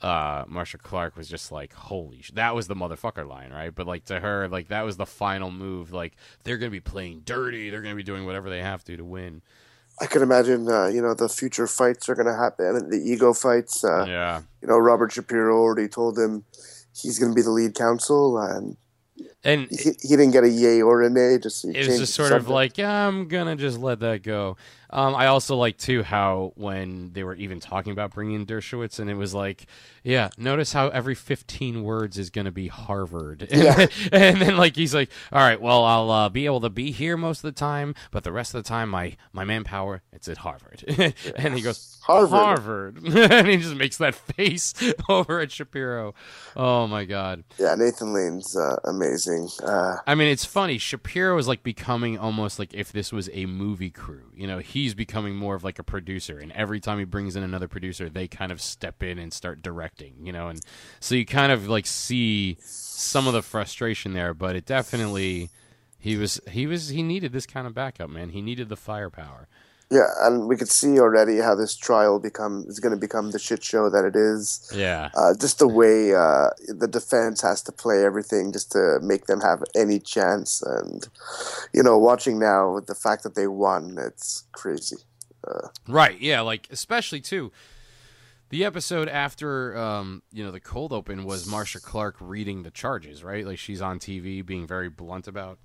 uh, Marsha Clark was just like, holy sh-. That was the motherfucker line, right? But like to her, like that was the final move. Like they're going to be playing dirty. They're going to be doing whatever they have to to win. I can imagine, uh, you know, the future fights are going to happen, the ego fights. Uh, yeah. You know, Robert Shapiro already told him he's going to be the lead counsel, and and he, he didn't get a yay or a nay. Just it was just sort of like, yeah, I'm gonna just let that go. Um, I also like too how when they were even talking about bringing in Dershowitz, and it was like, yeah, notice how every fifteen words is gonna be Harvard, and, Yeah. then, and then like he's like, all right, well I'll uh, be able to be here most of the time, but the rest of the time my my manpower it's at Harvard, and he goes Harvard. Harvard, and he just makes that face over at Shapiro. Oh my god. Yeah, Nathan Lane's uh, amazing. Uh, I mean, it's funny. Shapiro is like becoming almost like if this was a movie crew. You know, he's becoming more of like a producer, and every time he brings in another producer, they kind of step in and start directing. You know, and so you kind of like see some of the frustration there. But it definitely he was he was he needed this kind of backup, man. He needed the firepower. yeah, and we could see already how this trial become is going to become the shit show that it is. Yeah. Uh, just the way uh, the defense has to play everything just to make them have any chance. And, you know, watching now with the fact that they won, it's crazy. Uh, Right, yeah, like especially too. The episode after, um, you know, the cold open was Marsha Clark reading the charges, right? Like she's on T V being very blunt about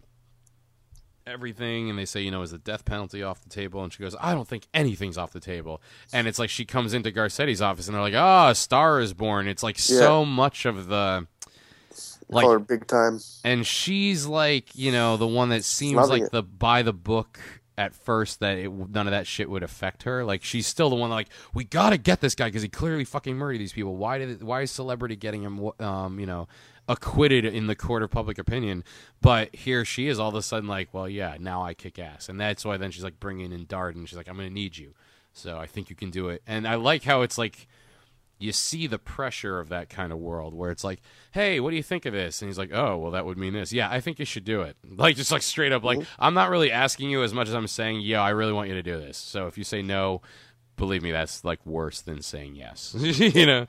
everything, and they say, you know, is the death penalty off the table? And she goes, I don't think anything's off the table. And it's like she comes into Garcetti's office, and they're like, oh, a star is born. It's like Yeah. so much of the like, or big time. and she's like, you know, the one that seems Loving like it. the by the book at first that it, none of that shit would affect her. Like she's still the one that, like, we gotta get this guy because he clearly fucking murdered these people. Why did it, why is celebrity getting him um you know acquitted in the court of public opinion? But here she is all of a sudden like, well, yeah, now I kick ass. And that's why then she's like bringing in Darden. She's like, I'm gonna need you, so I think you can do it. And I like how it's like you see the pressure of that kind of world where it's like, hey, what do you think of this? And he's like, oh, well, that would mean this. Yeah, I think you should do it. Like, just like straight up, like, I'm not really asking you as much as I'm saying, yeah, I really want you to do this. So if you say no, believe me, that's like worse than saying yes. You know?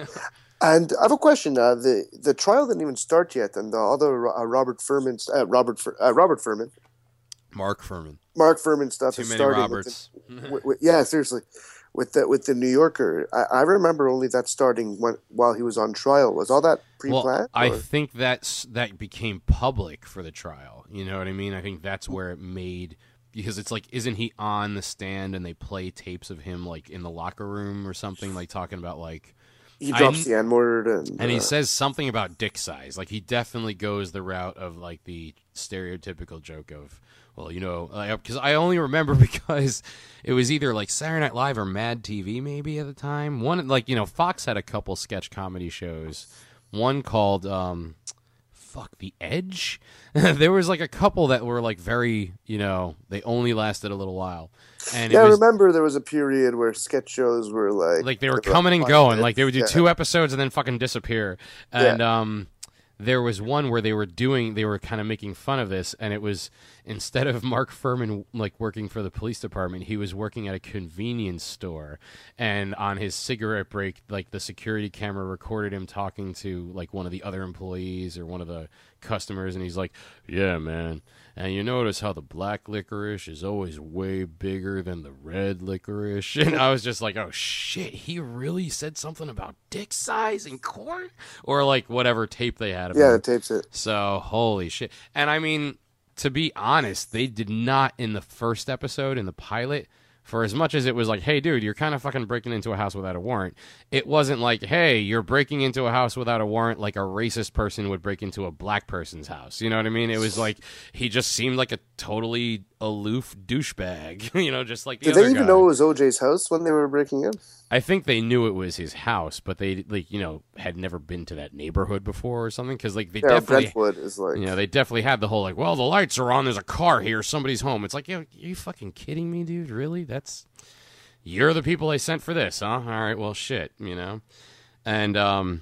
And I have a question. Uh, the the trial didn't even start yet, and the other uh, Robert Furman, uh, Robert Fur- uh, Robert Furman, Mark Furman. Mark Furman stuff Too is many starting. Roberts. With the, with, with, yeah, seriously, with the with the New Yorker. I, I remember only that starting when, while he was on trial. Was all that pre-planned? Well, I or? think that's that became public for the trial. You know what I mean? I think that's where it made, because it's like, isn't he on the stand and they play tapes of him like in the locker room or something, like talking about like. He drops I, the N word, and, and he uh, says something about dick size. Like he definitely goes the route of like the stereotypical joke of, well, you know, because I only remember because it was either like Saturday Night Live or Mad T V maybe at the time. One, like, you know, Fox had a couple sketch comedy shows. One called um, fuck The Edge. There was like a couple that were like very, you know, they only lasted a little while. And yeah, it I was, remember there was a period where sketch shows were like like they were they were coming and five going. minutes. Like they would do Yeah. two episodes and then fucking disappear. And um, there was one where they were doing, they were kind of making fun of this, and it was, instead of Mark Furman like working for the police department, he was working at a convenience store, and on his cigarette break, like the security camera recorded him talking to like one of the other employees or one of the customers, and he's like, yeah, man, and you notice how the black licorice is always way bigger than the red licorice? And I was just like, oh shit, he really said something about dick size in court? Or like whatever tape they had of Yeah, him. the tapes it. So, holy shit. And I mean, to be honest, they did not in the first episode, in the pilot, for as much as it was like, hey, dude, you're kind of fucking breaking into a house without a warrant, it wasn't like, hey, you're breaking into a house without a warrant like a racist person would break into a black person's house. You know what I mean? It was like, he just seemed like a totally aloof douchebag, you know, just like the Did other they even guy. know it was O J's house when they were breaking in? I think they knew it was his house, but they, like, you know, had never been to that neighborhood before or something, because like they Yeah, definitely, Brentwood is like. you know, they definitely had the whole like, well, the lights are on, there's a car here, somebody's home. It's like, yo, are you fucking kidding me, dude? Really? That's, you're the people I sent for this, huh? All right, well, shit, you know, and um,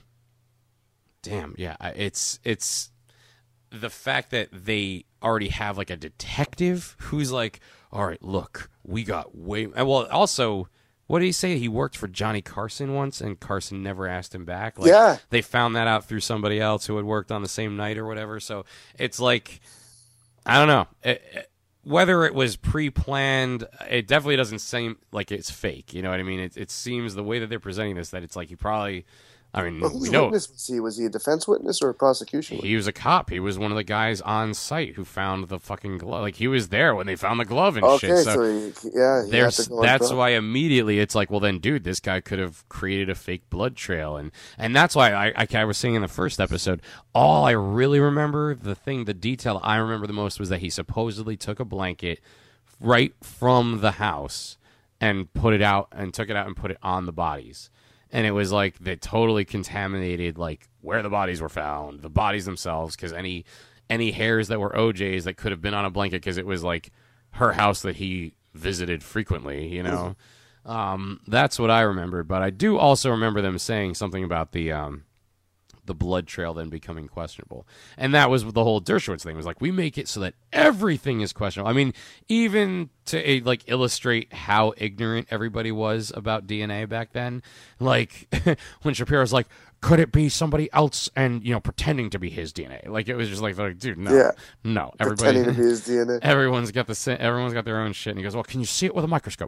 damn, yeah, I- it's it's the fact that they already have like a detective who's like, all right, look, we got way, and well, also What did he say? He worked for Johnny Carson once, and Carson never asked him back. Like, Yeah. they found that out through somebody else who had worked on the same night or whatever. So it's like, I don't know. It, it, whether it was pre-planned, it definitely doesn't seem like it's fake. You know what I mean? It, it seems the way that they're presenting this that it's like he probably, I mean, Well, we whose know witness was he? Was he a defense witness or a prosecution witness? he was a cop. He was one of the guys on site who found the fucking glove. Like, he was there when they found the glove and Okay, shit. so, he, yeah, he had There's, to go on that's trial. why immediately it's like, well, then, dude, this guy could have created a fake blood trail, and and that's why I, I, I was saying in the first episode, all I really remember, the thing, the detail I remember the most was that he supposedly took a blanket right from the house and put it out and took it out and put it on the bodies. And it was like they totally contaminated like where the bodies were found, the bodies themselves, because any any hairs that were O J's that could have been on a blanket, because it was like her house that he visited frequently, you know. um, that's what I remembered. But I do also remember them saying something about the um, the blood trail then becoming questionable. And that was the whole Dershowitz thing. It was like, we make it so that everything is questionable. I mean, even to uh, like illustrate how ignorant everybody was about D N A back then, like when Shapiro's like, could it be somebody else and, you know, pretending to be his D N A? Like, it was just like, like dude, no, Yeah. no. Pretending Everybody, to be his D N A. everyone's got the sa- everyone's got their own shit. And he goes, well, can you see it with a microscope?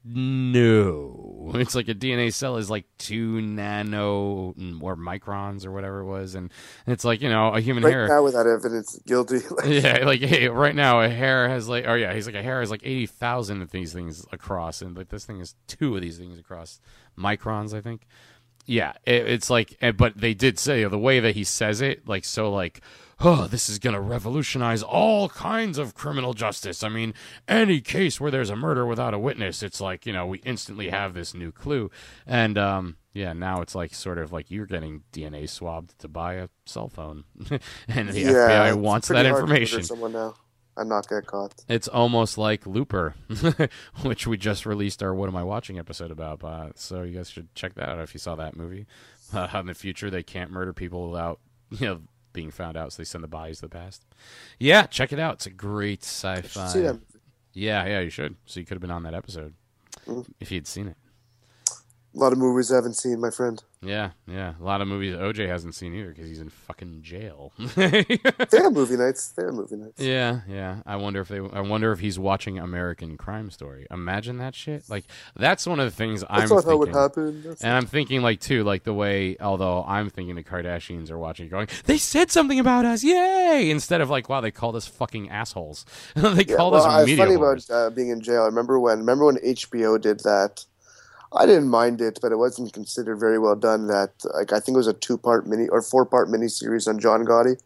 No. It's like a D N A cell is like two nano or microns or whatever it was. And it's like, you know, a human Right hair. now, without evidence, guilty. Like, Yeah, like, hey, right now a hair has like, oh yeah, he's like, a hair has like eighty thousand of these things across, and like this thing is two of these things across microns, I think. Yeah, it, it's like, eh, but they did say the way that he says it, like, so like, oh, this is gonna revolutionize all kinds of criminal justice. I mean, any case where there's a murder without a witness, it's like, you know, we instantly have this new clue, and um, yeah, now it's like sort of like you're getting D N A swabbed to buy a cell phone, and the yeah, F B I it's wants pretty that hard to murder information. someone now and not get caught. It's almost like Looper, which we just released our What Am I Watching episode about. Uh, so you guys should check that out if you saw that movie. Uh, in the future, they can't murder people without, you know, being found out, so they send the bodies to the past. Yeah, check it out. It's a great I should see sci-fi. that movie. Yeah, yeah, you should. So you could have been on that episode Mhm. if you'd seen it. A lot of movies I haven't seen, my friend. Yeah, yeah. A lot of movies O J hasn't seen either because he's in fucking jail. They have movie nights. They have movie nights. Yeah, yeah. I wonder if they. I wonder if he's watching American Crime Story. Imagine that shit. Like, that's one of the things I'm That's not how it thinking. happened. That's And I'm thinking, like, too, like the way. Although I'm thinking the Kardashians are watching, it going, they said something about us, yay! Instead of like, wow, they called us fucking assholes. they yeah, called well, us uh, it's media funny whores. about uh, being in jail. I remember when. Remember when H B O did that. I didn't mind it, but it wasn't considered very well done. That like I think it was a two-part mini or four-part mini series on John Gotti.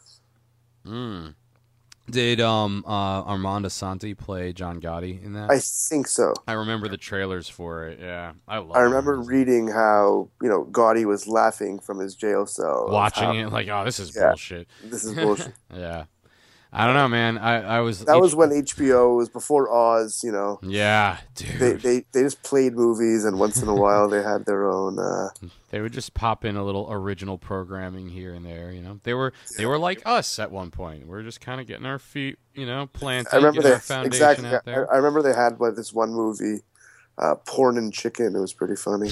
Mm. Did um uh, Armando Santi play John Gotti in that? I think so. I remember the trailers for it. Yeah, I love. I remember it. reading how you know Gotti was laughing from his jail cell, of watching how, it like, oh, this is Yeah. bullshit. This is bullshit. Yeah, I don't know, man. I I was That was when H B O was before Oz. You know, yeah, dude. they they they just played movies, and once in a while they had their own. Uh, They would just pop in a little original programming here and there, you know. They were they were like us at one point. We are just kind of getting our feet, you know, planted, I remember getting they our foundation exactly. out I, there. I remember they had like this one movie, uh, Porn and Chicken. It was pretty funny.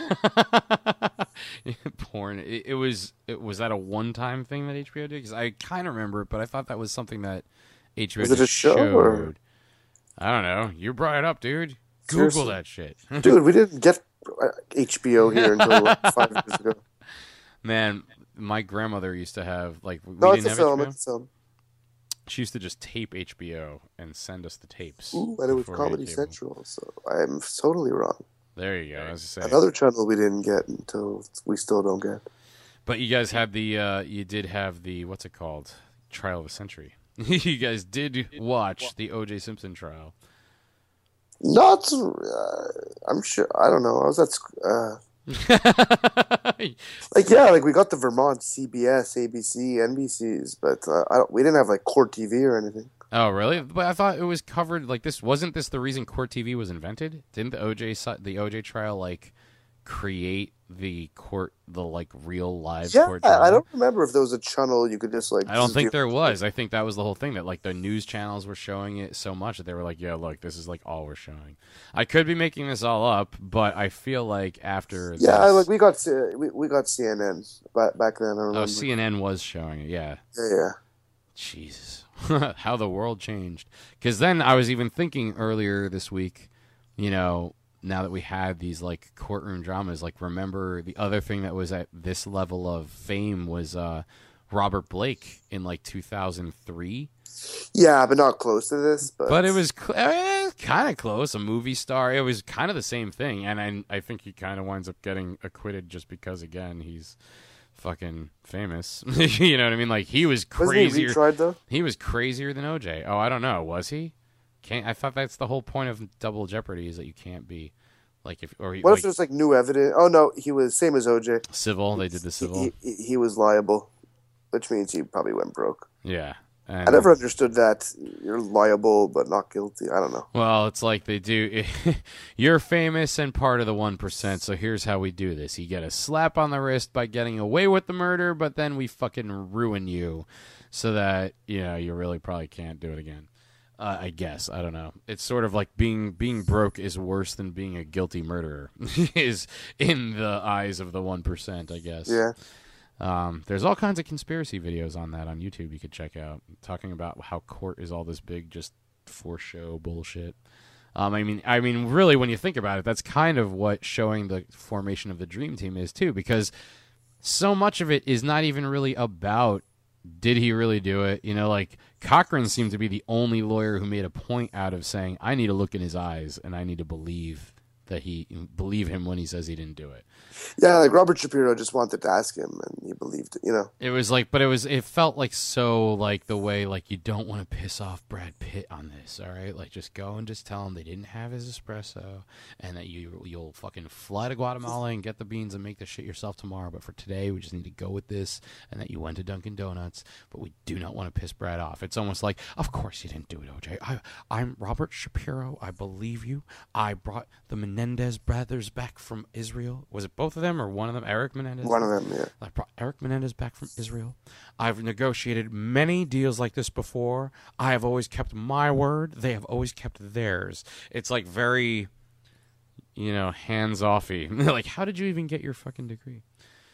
Porn. It, it was. It was that a one-time thing that H B O did? Because I kind of remember it, but I thought that was something that H B O Was it just a show, showed. or- I don't know. You brought it up, dude. Google Seriously? that shit, Dude, we didn't get uh, H B O here until like, five years ago. man. My grandmother used to have like we No, it's didn't a have film. H B O. It's a film. She used to just tape H B O and send us the tapes. Ooh, and it was before we had Comedy cable. Central, so I'm totally wrong. There you go. As I say. Another channel we didn't get until we still don't get. But you guys had the, uh, you did have the, what's it called? Trial of the Century. You guys did watch the O J Simpson trial. Not, uh, I'm sure. I don't know. I was at sc- uh, like yeah, like we got the Vermont C B S, A B C, N B C's, but uh, I don't, we didn't have like Court T V or anything. Oh, really? But I thought it was covered, like this, wasn't this the reason Court T V was invented? Didn't the O J, si- the O J trial, like, create the court, the like real live Yeah, court I, drama. I don't remember if there was a channel you could just like. I don't just think do- there was. I think that was the whole thing, that like the news channels were showing it so much that they were like, yeah, look, this is like all we're showing. I could be making this all up, but I feel like after Yeah, I, this- like we got C- we we got C N N back back then. I remember. oh, C N N was showing it, yeah. Yeah, yeah. Jesus, how the world changed. Because then I was even thinking earlier this week, you know, now that we had these like courtroom dramas, like remember the other thing that was at this level of fame was uh, Robert Blake in like two thousand three. Yeah, but not close to this. But, But it was cl- eh, kind of close, a movie star. It was kind of the same thing. And I, I think he kind of winds up getting acquitted just because, again, he's fucking famous. You know what I mean? Like, he was wasn't he crazier. retried though? He was crazier than O J. Oh, I don't know. Was he? Can't. I thought that's the whole point of double jeopardy, is that you can't be like if or What like if there's like new evidence? Oh no, he was same as O J. civil. They did the civil. He, he, he was liable, which means he probably went broke. Yeah. And, I never understood that. You're liable but not guilty. I don't know. Well, it's like they do. You're famous and part of the one percent. So here's how we do this: you get a slap on the wrist by getting away with the murder, but then we fucking ruin you, so that you know you really probably can't do it again. Uh, I guess I don't know. It's sort of like being being broke is worse than being a guilty murderer, is in the eyes of the one percent. I guess. Yeah. Um, there's all kinds of conspiracy videos on that on YouTube you could check out, talking about how court is all this big just for show bullshit. Um, I mean, I mean, really, when you think about it, that's kind of what showing the formation of the Dream Team is too, because so much of it is not even really about did he really do it. You know, like Cochran seemed to be the only lawyer who made a point out of saying, I need to look in his eyes and I need to believe that he believe him when he says he didn't do it. Yeah, like Robert Shapiro just wanted to ask him, and he believed it. You know. It was like, but it was, it felt like so like the way, like you don't want to piss off Brad Pitt on this, all right? Like just go and just tell him they didn't have his espresso, and that you you'll fucking fly to Guatemala and get the beans and make the shit yourself tomorrow. But for today, we just need to go with this, and that you went to Dunkin' Donuts, but we do not want to piss Brad off. It's almost like, of course you didn't do it, O J. I, I'm Robert Shapiro. I believe you. I brought the Menendez brothers back from Israel. Was it both of them or one of them? Eric Menendez? One of them, yeah. I brought Eric Menendez back from Israel. I've negotiated many deals like this before. I have always kept my word. They have always kept theirs. It's like very, you know, hands-offy. Like, how did you even get your fucking degree?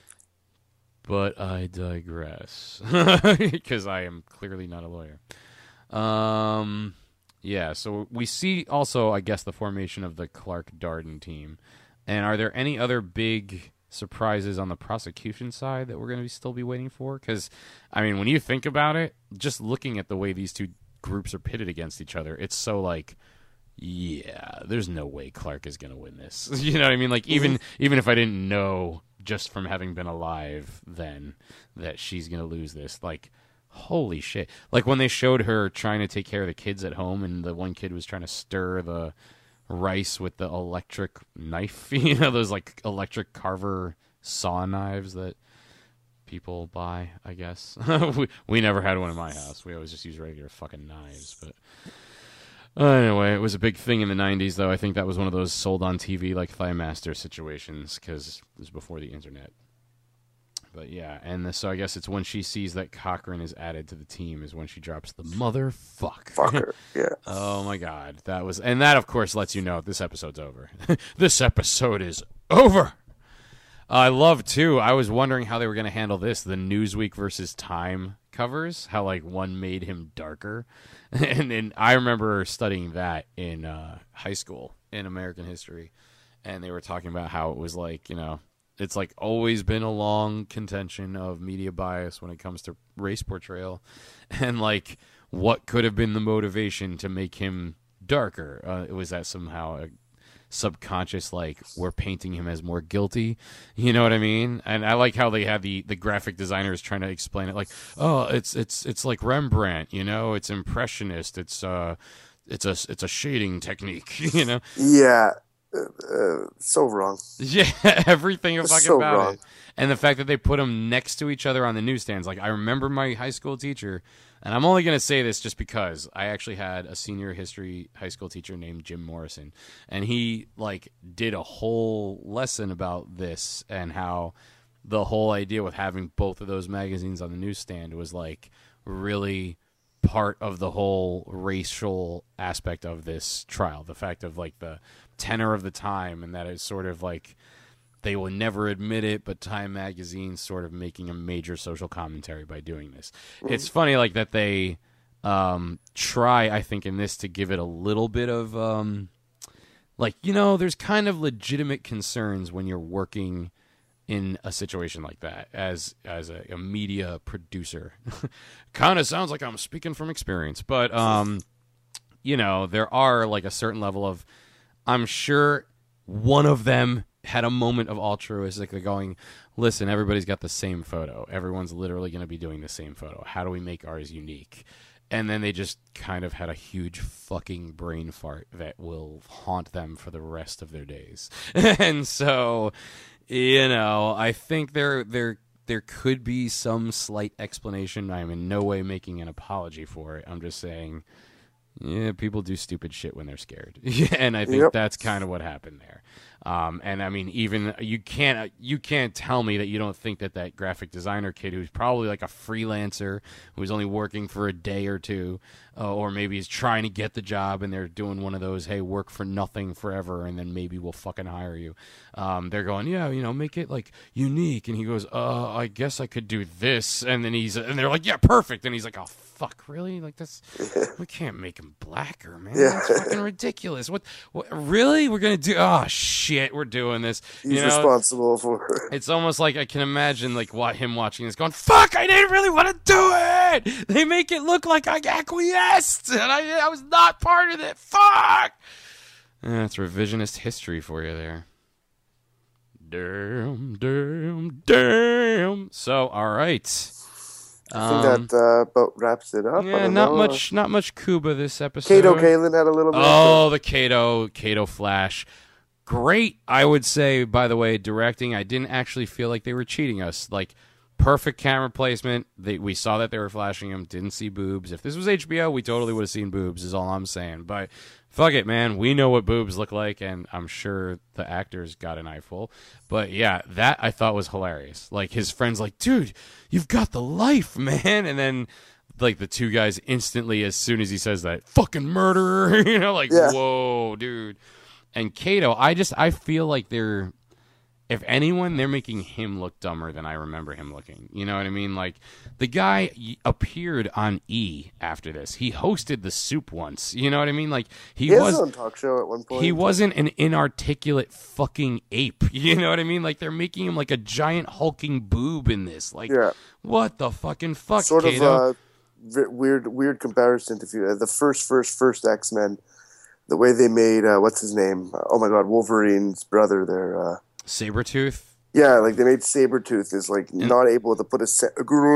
But I digress. Because I am clearly not a lawyer. Um, yeah, so we see also, I guess, the formation of the Clark Darden team. And are there any other big surprises on the prosecution side that we're going to be still be waiting for? Because, I mean, when you think about it, just looking at the way these two groups are pitted against each other, it's so like, yeah, there's no way Clark is going to win this. You know what I mean? Like, even even if I didn't know just from having been alive then that she's going to lose this, like, holy shit. Like, when they showed her trying to take care of the kids at home and the one kid was trying to stir the rice with the electric knife, you know, those like electric carver saw knives that people buy, I guess. we, we never had one in my house. We always just use regular fucking knives. But uh, anyway, it was a big thing in the nineties, though. I think that was one of those sold on T V like Thigh Master situations, because it was before the internet. But yeah, and the, so I guess it's when she sees that Cochran is added to the team is when she drops the motherfucker. Fucker, yeah. Oh my god, that was, and that of course lets you know this episode's over. This episode is over. I love too. I was wondering how they were going to handle this, the Newsweek versus Time covers, how like one made him darker, and and I remember studying that in uh, high school in American history, and they were talking about how it was like, you know, it's like always been a long contention of media bias when it comes to race portrayal, and like what could have been the motivation to make him darker? Uh, was that somehow a subconscious, like we're painting him as more guilty? You know what I mean? And I like how they had the the graphic designers trying to explain it, like, oh, it's it's it's like Rembrandt, you know, it's impressionist, it's uh, it's a it's a shading technique, you know? Yeah. Uh, uh, so wrong. Yeah, everything It's fucking so about wrong. it. And the fact that they put them next to each other on the newsstands. Like, I remember my high school teacher And I'm only going to say this just because I actually had a senior history high school teacher named Jim Morrison, and he like did a whole lesson about this and how the whole idea with having both of those magazines on the newsstand was like really part of the whole racial aspect of this trial. The fact of like the tenor of the time, and that it's sort of like they will never admit it, but Time Magazine's sort of making a major social commentary by doing this. Mm-hmm. It's funny like that they um, try, I think, in this to give it a little bit of um, like, you know, there's kind of legitimate concerns when you're working in a situation like that as as a, a media producer. Kind of sounds like I'm speaking from experience, but um, you know, there are like a certain level of, I'm sure one of them had a moment of altruistic going, listen, everybody's got the same photo. Everyone's literally going to be doing the same photo. How do we make ours unique? And then they just kind of had a huge fucking brain fart that will haunt them for the rest of their days. And so, you know, I think there there there could be some slight explanation. I'm in no way making an apology for it. I'm just saying, yeah, people do stupid shit when they're scared. And I think yep. that's kind of what happened there. Um, and I mean, even you can't you can't tell me that you don't think that that graphic designer kid who's probably like a freelancer who's only working for a day or two, uh, or maybe he's trying to get the job and they're doing one of those, hey, work for nothing forever and then maybe we'll fucking hire you. Um, they're going, yeah, you know, make it like unique. And he goes, uh, I guess I could do this. And then he's and they're like, yeah, perfect. And he's like, oh, fuck, really? Like that's we can't make him blacker, man. Yeah. That's fucking ridiculous. What? What? Really? We're gonna do? Oh shit, we're doing this. He's you know? responsible for it. It's almost like I can imagine like what him watching this, going, "Fuck, I didn't really want to do it. They make it look like I acquiesced, and I I was not part of it. Fuck." That's revisionist history for you there. Damn, damn, damn. So, all right. I think um, that uh, about wraps it up. Yeah, not know. much, not much Cuba this episode. Kato Kaelin had a little bit. Oh, of the Kato, Kato Flash, great. I would say, by the way, directing. I didn't actually feel like they were cheating us. Like perfect camera placement. They, we saw that they were flashing him. Didn't see boobs. If this was H B O, we totally would have seen boobs. Is all I'm saying. But fuck it, man. We know what boobs look like, and I'm sure the actors got an eyeful. But yeah, that I thought was hilarious. Like his friend's like, dude, you've got the life, man. And then like the two guys instantly, as soon as he says that, fucking murderer, you know, like, yeah. Whoa, dude. And Kato, I just, I feel like they're, if anyone, they're making him look dumber than I remember him looking. You know what I mean? Like, the guy appeared on E after this. He hosted The Soup once. You know what I mean? Like, he, he has was his own talk show at one point. He wasn't an inarticulate fucking ape. You know what I mean? Like, they're making him like a giant hulking boob in this. Like, yeah. What the fucking fuck, Sort Kato? of a weird, weird comparison to uh, the first, first, first X-Men. The way they made, uh, what's his name? Uh, oh my God, Wolverine's brother there. Uh, Sabretooth? Yeah, like they made Sabretooth is like in, not able to put a se-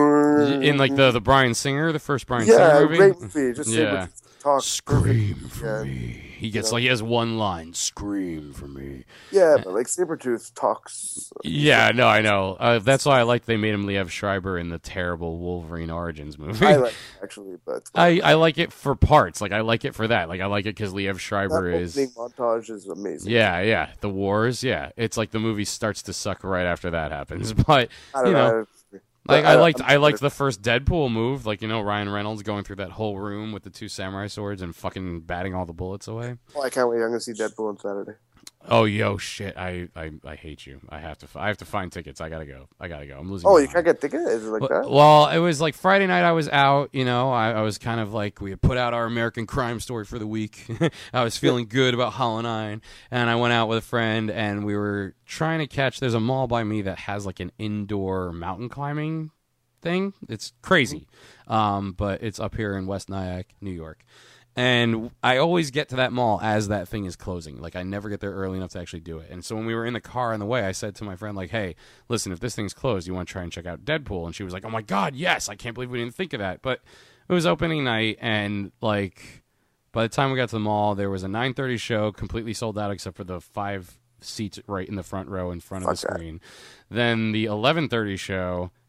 in like the the Bryan Singer, the first Bryan yeah, Singer movie. Yeah, great movie. Just yeah. Sabretooth talks. Scream for yeah. me. He gets you know? like he has one line, "Scream for me." Yeah, but like Sabretooth talks. Yeah, no, I know. Uh, that's why I like they made him Liev Schreiber in the terrible Wolverine Origins movie. I like it, actually, but I, I like it for parts. Like I like it for that. Like I like it because Liev Schreiber that is montage is amazing. Yeah, yeah. The wars, yeah. It's like the movie starts to suck right after that happens. But I don't you know. know. Like I, I liked, I liked the first Deadpool move, like you know Ryan Reynolds going through that whole room with the two samurai swords and fucking batting all the bullets away. Oh, I can't wait! I'm gonna see Deadpool on Saturday. Oh, yo, shit! I, I, I hate you. I have to, I have to find tickets. I gotta go. I gotta go. I'm losing. Oh, my you mind. can't get tickets? Is it like well, that? Well, it was like Friday night. I was out. You know, I, I was kind of like we had put out our American Crime Story for the week. I was feeling good about Hollow Nine, and I went out with a friend, and we were trying to catch. There's a mall by me that has like an indoor mountain climbing thing. It's crazy, um, but it's up here in West Nyack, New York. And I always get to that mall as that thing is closing. Like, I never get there early enough to actually do it. And so when we were in the car on the way, I said to my friend, like, hey, listen, if this thing's closed, you want to try and check out Deadpool? And she was like, oh, my God, yes. I can't believe we didn't think of that. But it was opening night, and, like, by the time we got to the mall, there was a nine thirty show, completely sold out except for the five seats right in the front row in front of Fuck the screen. That. Then the eleven thirty show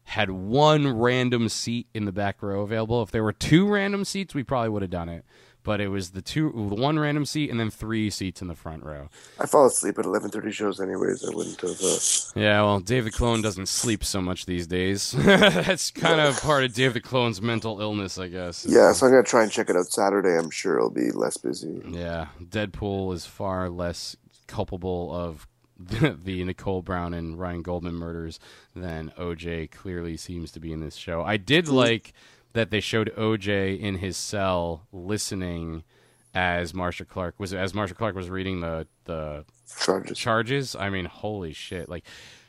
had one random seat in the back row available. If there were two random seats, we probably would have done it. But it was the two, one random seat and then three seats in the front row. I fall asleep at eleven thirty shows anyways. I wouldn't have... Uh... Yeah, well, Dave the Clone doesn't sleep so much these days. That's kind of part of Dave the Clone's mental illness, I guess. Yeah, so I'm going to try and check it out Saturday. I'm sure it'll be less busy. Yeah, Deadpool is far less culpable of the Nicole Brown and Ryan Goldman murders than O J clearly seems to be in this show. I did like that they showed O J in his cell listening as Marsha Clark was as Marsha Clark was reading the the charges. Charges. I mean, holy shit! Like,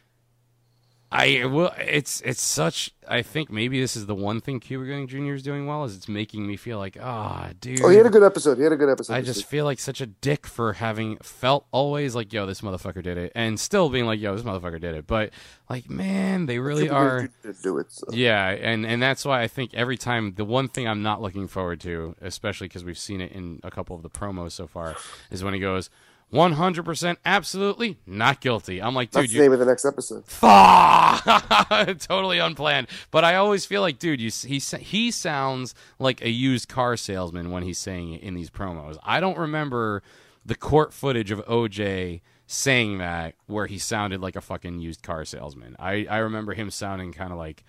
I will. It's it's such. I think maybe this is the one thing Cuba Gooding Junior is doing well is it's making me feel like, ah, oh, dude. Oh, he had a good episode. He had a good episode. I just week. feel like such a dick for having felt always like, yo, this motherfucker did it, and still being like, yo, this motherfucker did it. But like, man, they really Cuba are. Do it. So. Yeah, and and that's why I think every time the one thing I'm not looking forward to, especially because we've seen it in a couple of the promos so far, is when he goes, one hundred percent absolutely not guilty. I'm like, dude, that's the name of the next episode. Totally unplanned. But I always feel like, dude, you, he he sounds like a used car salesman when he's saying it in these promos. I don't remember the court footage of O J saying that where he sounded like a fucking used car salesman. I, I remember him sounding kind of like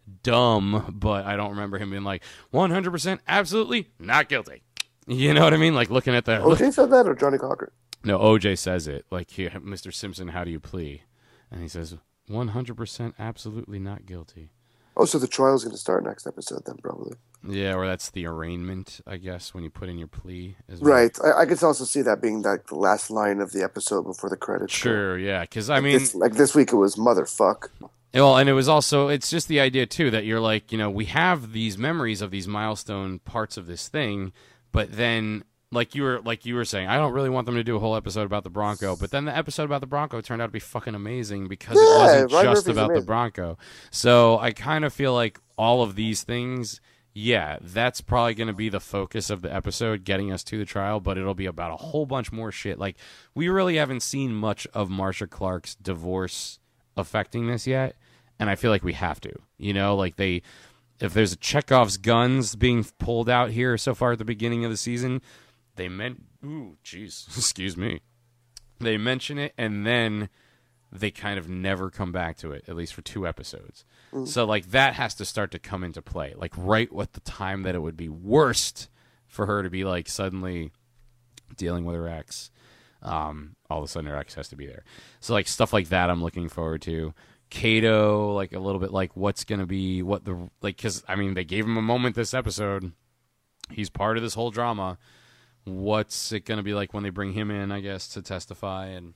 dumb, but I don't remember him being like, one hundred percent absolutely not guilty. You know what I mean? Like looking at the... O J said that or Johnny Cochran? No, O J says it. Like, he, Mister Simpson, how do you plea? And he says, one hundred percent absolutely not guilty. Oh, so the trial's going to start next episode then, probably. Yeah, or that's the arraignment, I guess, when you put in your plea. As well. Right. I, I could also see that being like the last line of the episode before the credits. Sure, go. Yeah. Because, I like mean... This, like this week it was motherfuck. Well, and it was also... It's just the idea, too, that you're like, you know, we have these memories of these milestone parts of this thing, but then... Like you were, like you were saying, I don't really want them to do a whole episode about the Bronco, but then the episode about the Bronco turned out to be fucking amazing because yeah, it wasn't Ryan just Murphy's about amazing. the Bronco. So I kind of feel like all of these things, yeah, that's probably going to be the focus of the episode, getting us to the trial, but it'll be about a whole bunch more shit. Like, we really haven't seen much of Marsha Clark's divorce affecting this yet, and I feel like we have to. You know, like they, if there's a Chekhov's guns being pulled out here so far at the beginning of the season, they meant, ooh, jeez, excuse me. They mention it, and then they kind of never come back to it, at least for two episodes. Mm. So, like, that has to start to come into play. Like, right at the time that it would be worst for her to be, like, suddenly dealing with her ex. Um, all of a sudden, her ex has to be there. So, like, stuff like that I'm looking forward to. Kato, like, a little bit like what's going to be, what the, like, because, I mean, they gave him a moment this episode. He's part of this whole drama. What's it going to be like when they bring him in, I guess, to testify? And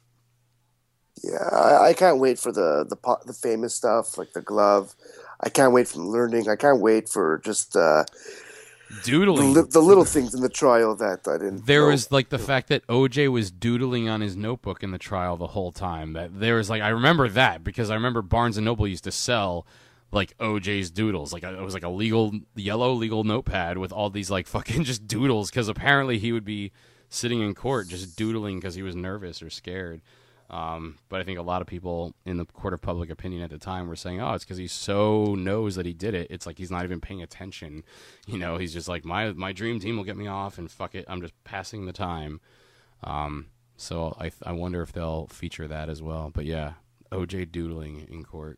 yeah, I, I can't wait for the, the the famous stuff, like the glove. I can't wait for learning. I can't wait for just uh, doodling. The, the little things in the trial that I didn't There know. was, like, the fact that O J was doodling on his notebook in the trial the whole time. That there was, like, I remember that because I remember Barnes and Noble used to sell like O J's doodles, like it was like a legal yellow legal notepad with all these like fucking just doodles because apparently he would be sitting in court just doodling because he was nervous or scared. Um, but I think a lot of people in the court of public opinion at the time were saying, "Oh, it's because he so knows that he did it. It's like he's not even paying attention. You know, he's just like my my dream team will get me off, and fuck it, I'm just passing the time." Um, so I I wonder if they'll feature that as well. But yeah, O J doodling in court.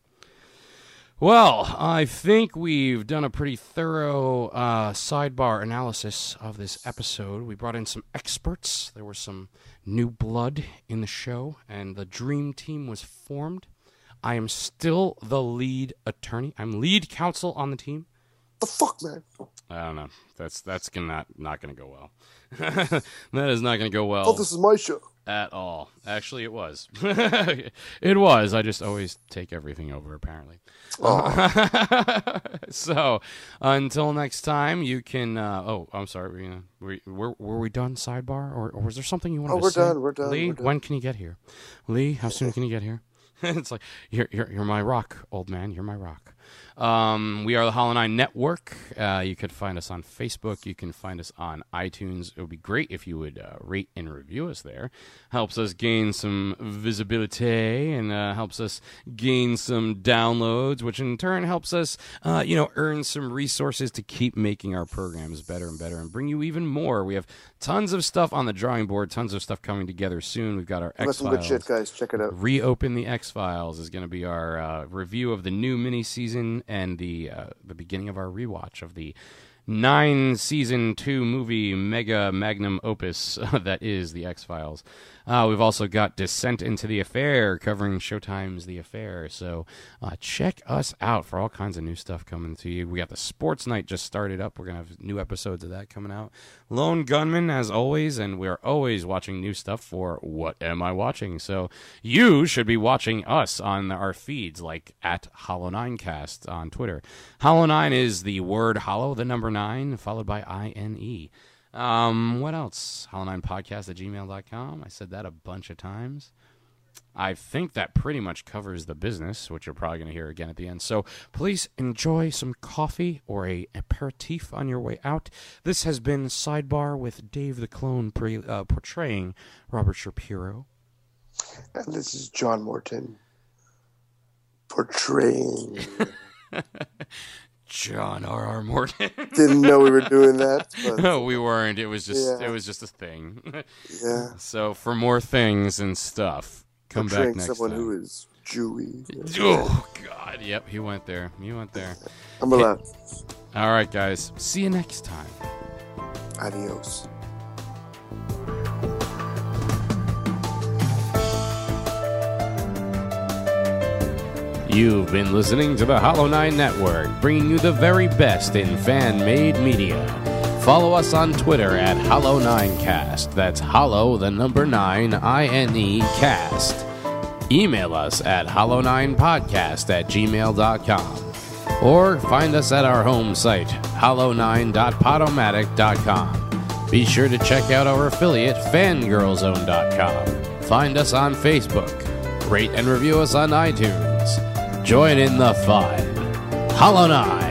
Well, I think we've done a pretty thorough uh, sidebar analysis of this episode. We brought in some experts. There was some new blood in the show, and the dream team was formed. I am still the lead attorney. I'm lead counsel on the team. The fuck, man? I don't know. That's that's gonna not, not going to go well. That is not going to go well. Oh, this is my show. At all. Actually, it was. It was. I just always take everything over, apparently. So, until next time, you can... Uh, oh, I'm sorry. Were, you know, were, were, were we done, sidebar? Or, or was there something you wanted oh, to we're say? Done, we're done. Lee, we're done. when can you get here? Lee, how soon can you get here? It's like, you're, you're, you're my rock, old man. You're my rock. Um, we are the Hollow Nine Network. Uh, you could find us on Facebook. You can find us on iTunes. It would be great if you would uh, rate and review us there. Helps us gain some visibility and uh, helps us gain some downloads, which in turn helps us, uh, you know, earn some resources to keep making our programs better and better and bring you even more. We have tons of stuff on the drawing board, tons of stuff coming together soon. We've got our X-Files. Some good shit, guys. Check it out. Reopen the X-Files is going to be our uh, review of the new mini-season and the uh, the beginning of our rewatch of the nine season two movie mega magnum opus uh, that is the X-Files. Uh, we've also got Descent into the Affair covering Showtime's The Affair. So uh, check us out for all kinds of new stuff coming to you. We got the Sports Night just started up. We're going to have new episodes of that coming out. Lone Gunman, as always, and we're always watching new stuff for What Am I Watching? So you should be watching us on our feeds, like at Hollow Nine Cast on Twitter. Hollow Nine is the word hollow, the number nine, followed by I N E. Um, what else? Hollow Nine Podcast at gmail dot com. I said that a bunch of times. I think that pretty much covers the business, which you're probably going to hear again at the end. So please enjoy some coffee or a aperitif on your way out. This has been Sidebar with Dave the Clone pre, uh, portraying Robert Shapiro. And this is John Morton portraying... John R R. Morton. Didn't know we were doing that. But... No, we weren't. It was just yeah. it was just a thing. Yeah. So for more things and stuff, come portraying back next someone time. who is Jewy. Oh God! Yep, he went there. He went there. I'm allowed. All right, guys. See you next time. Adios. You've been listening to the Hollow Nine Network, bringing you the very best in fan-made media. Follow us on Twitter at Hollow Nine Cast. That's Hollow, the number nine, I N E, cast. Email us at hollow nine podcast at gmail dot com. Or find us at our home site, hollow nine dot podomatic dot com. Be sure to check out our affiliate, fangirl zone dot com. Find us on Facebook. Rate and review us on iTunes. Join in the fun. Hollow Nine.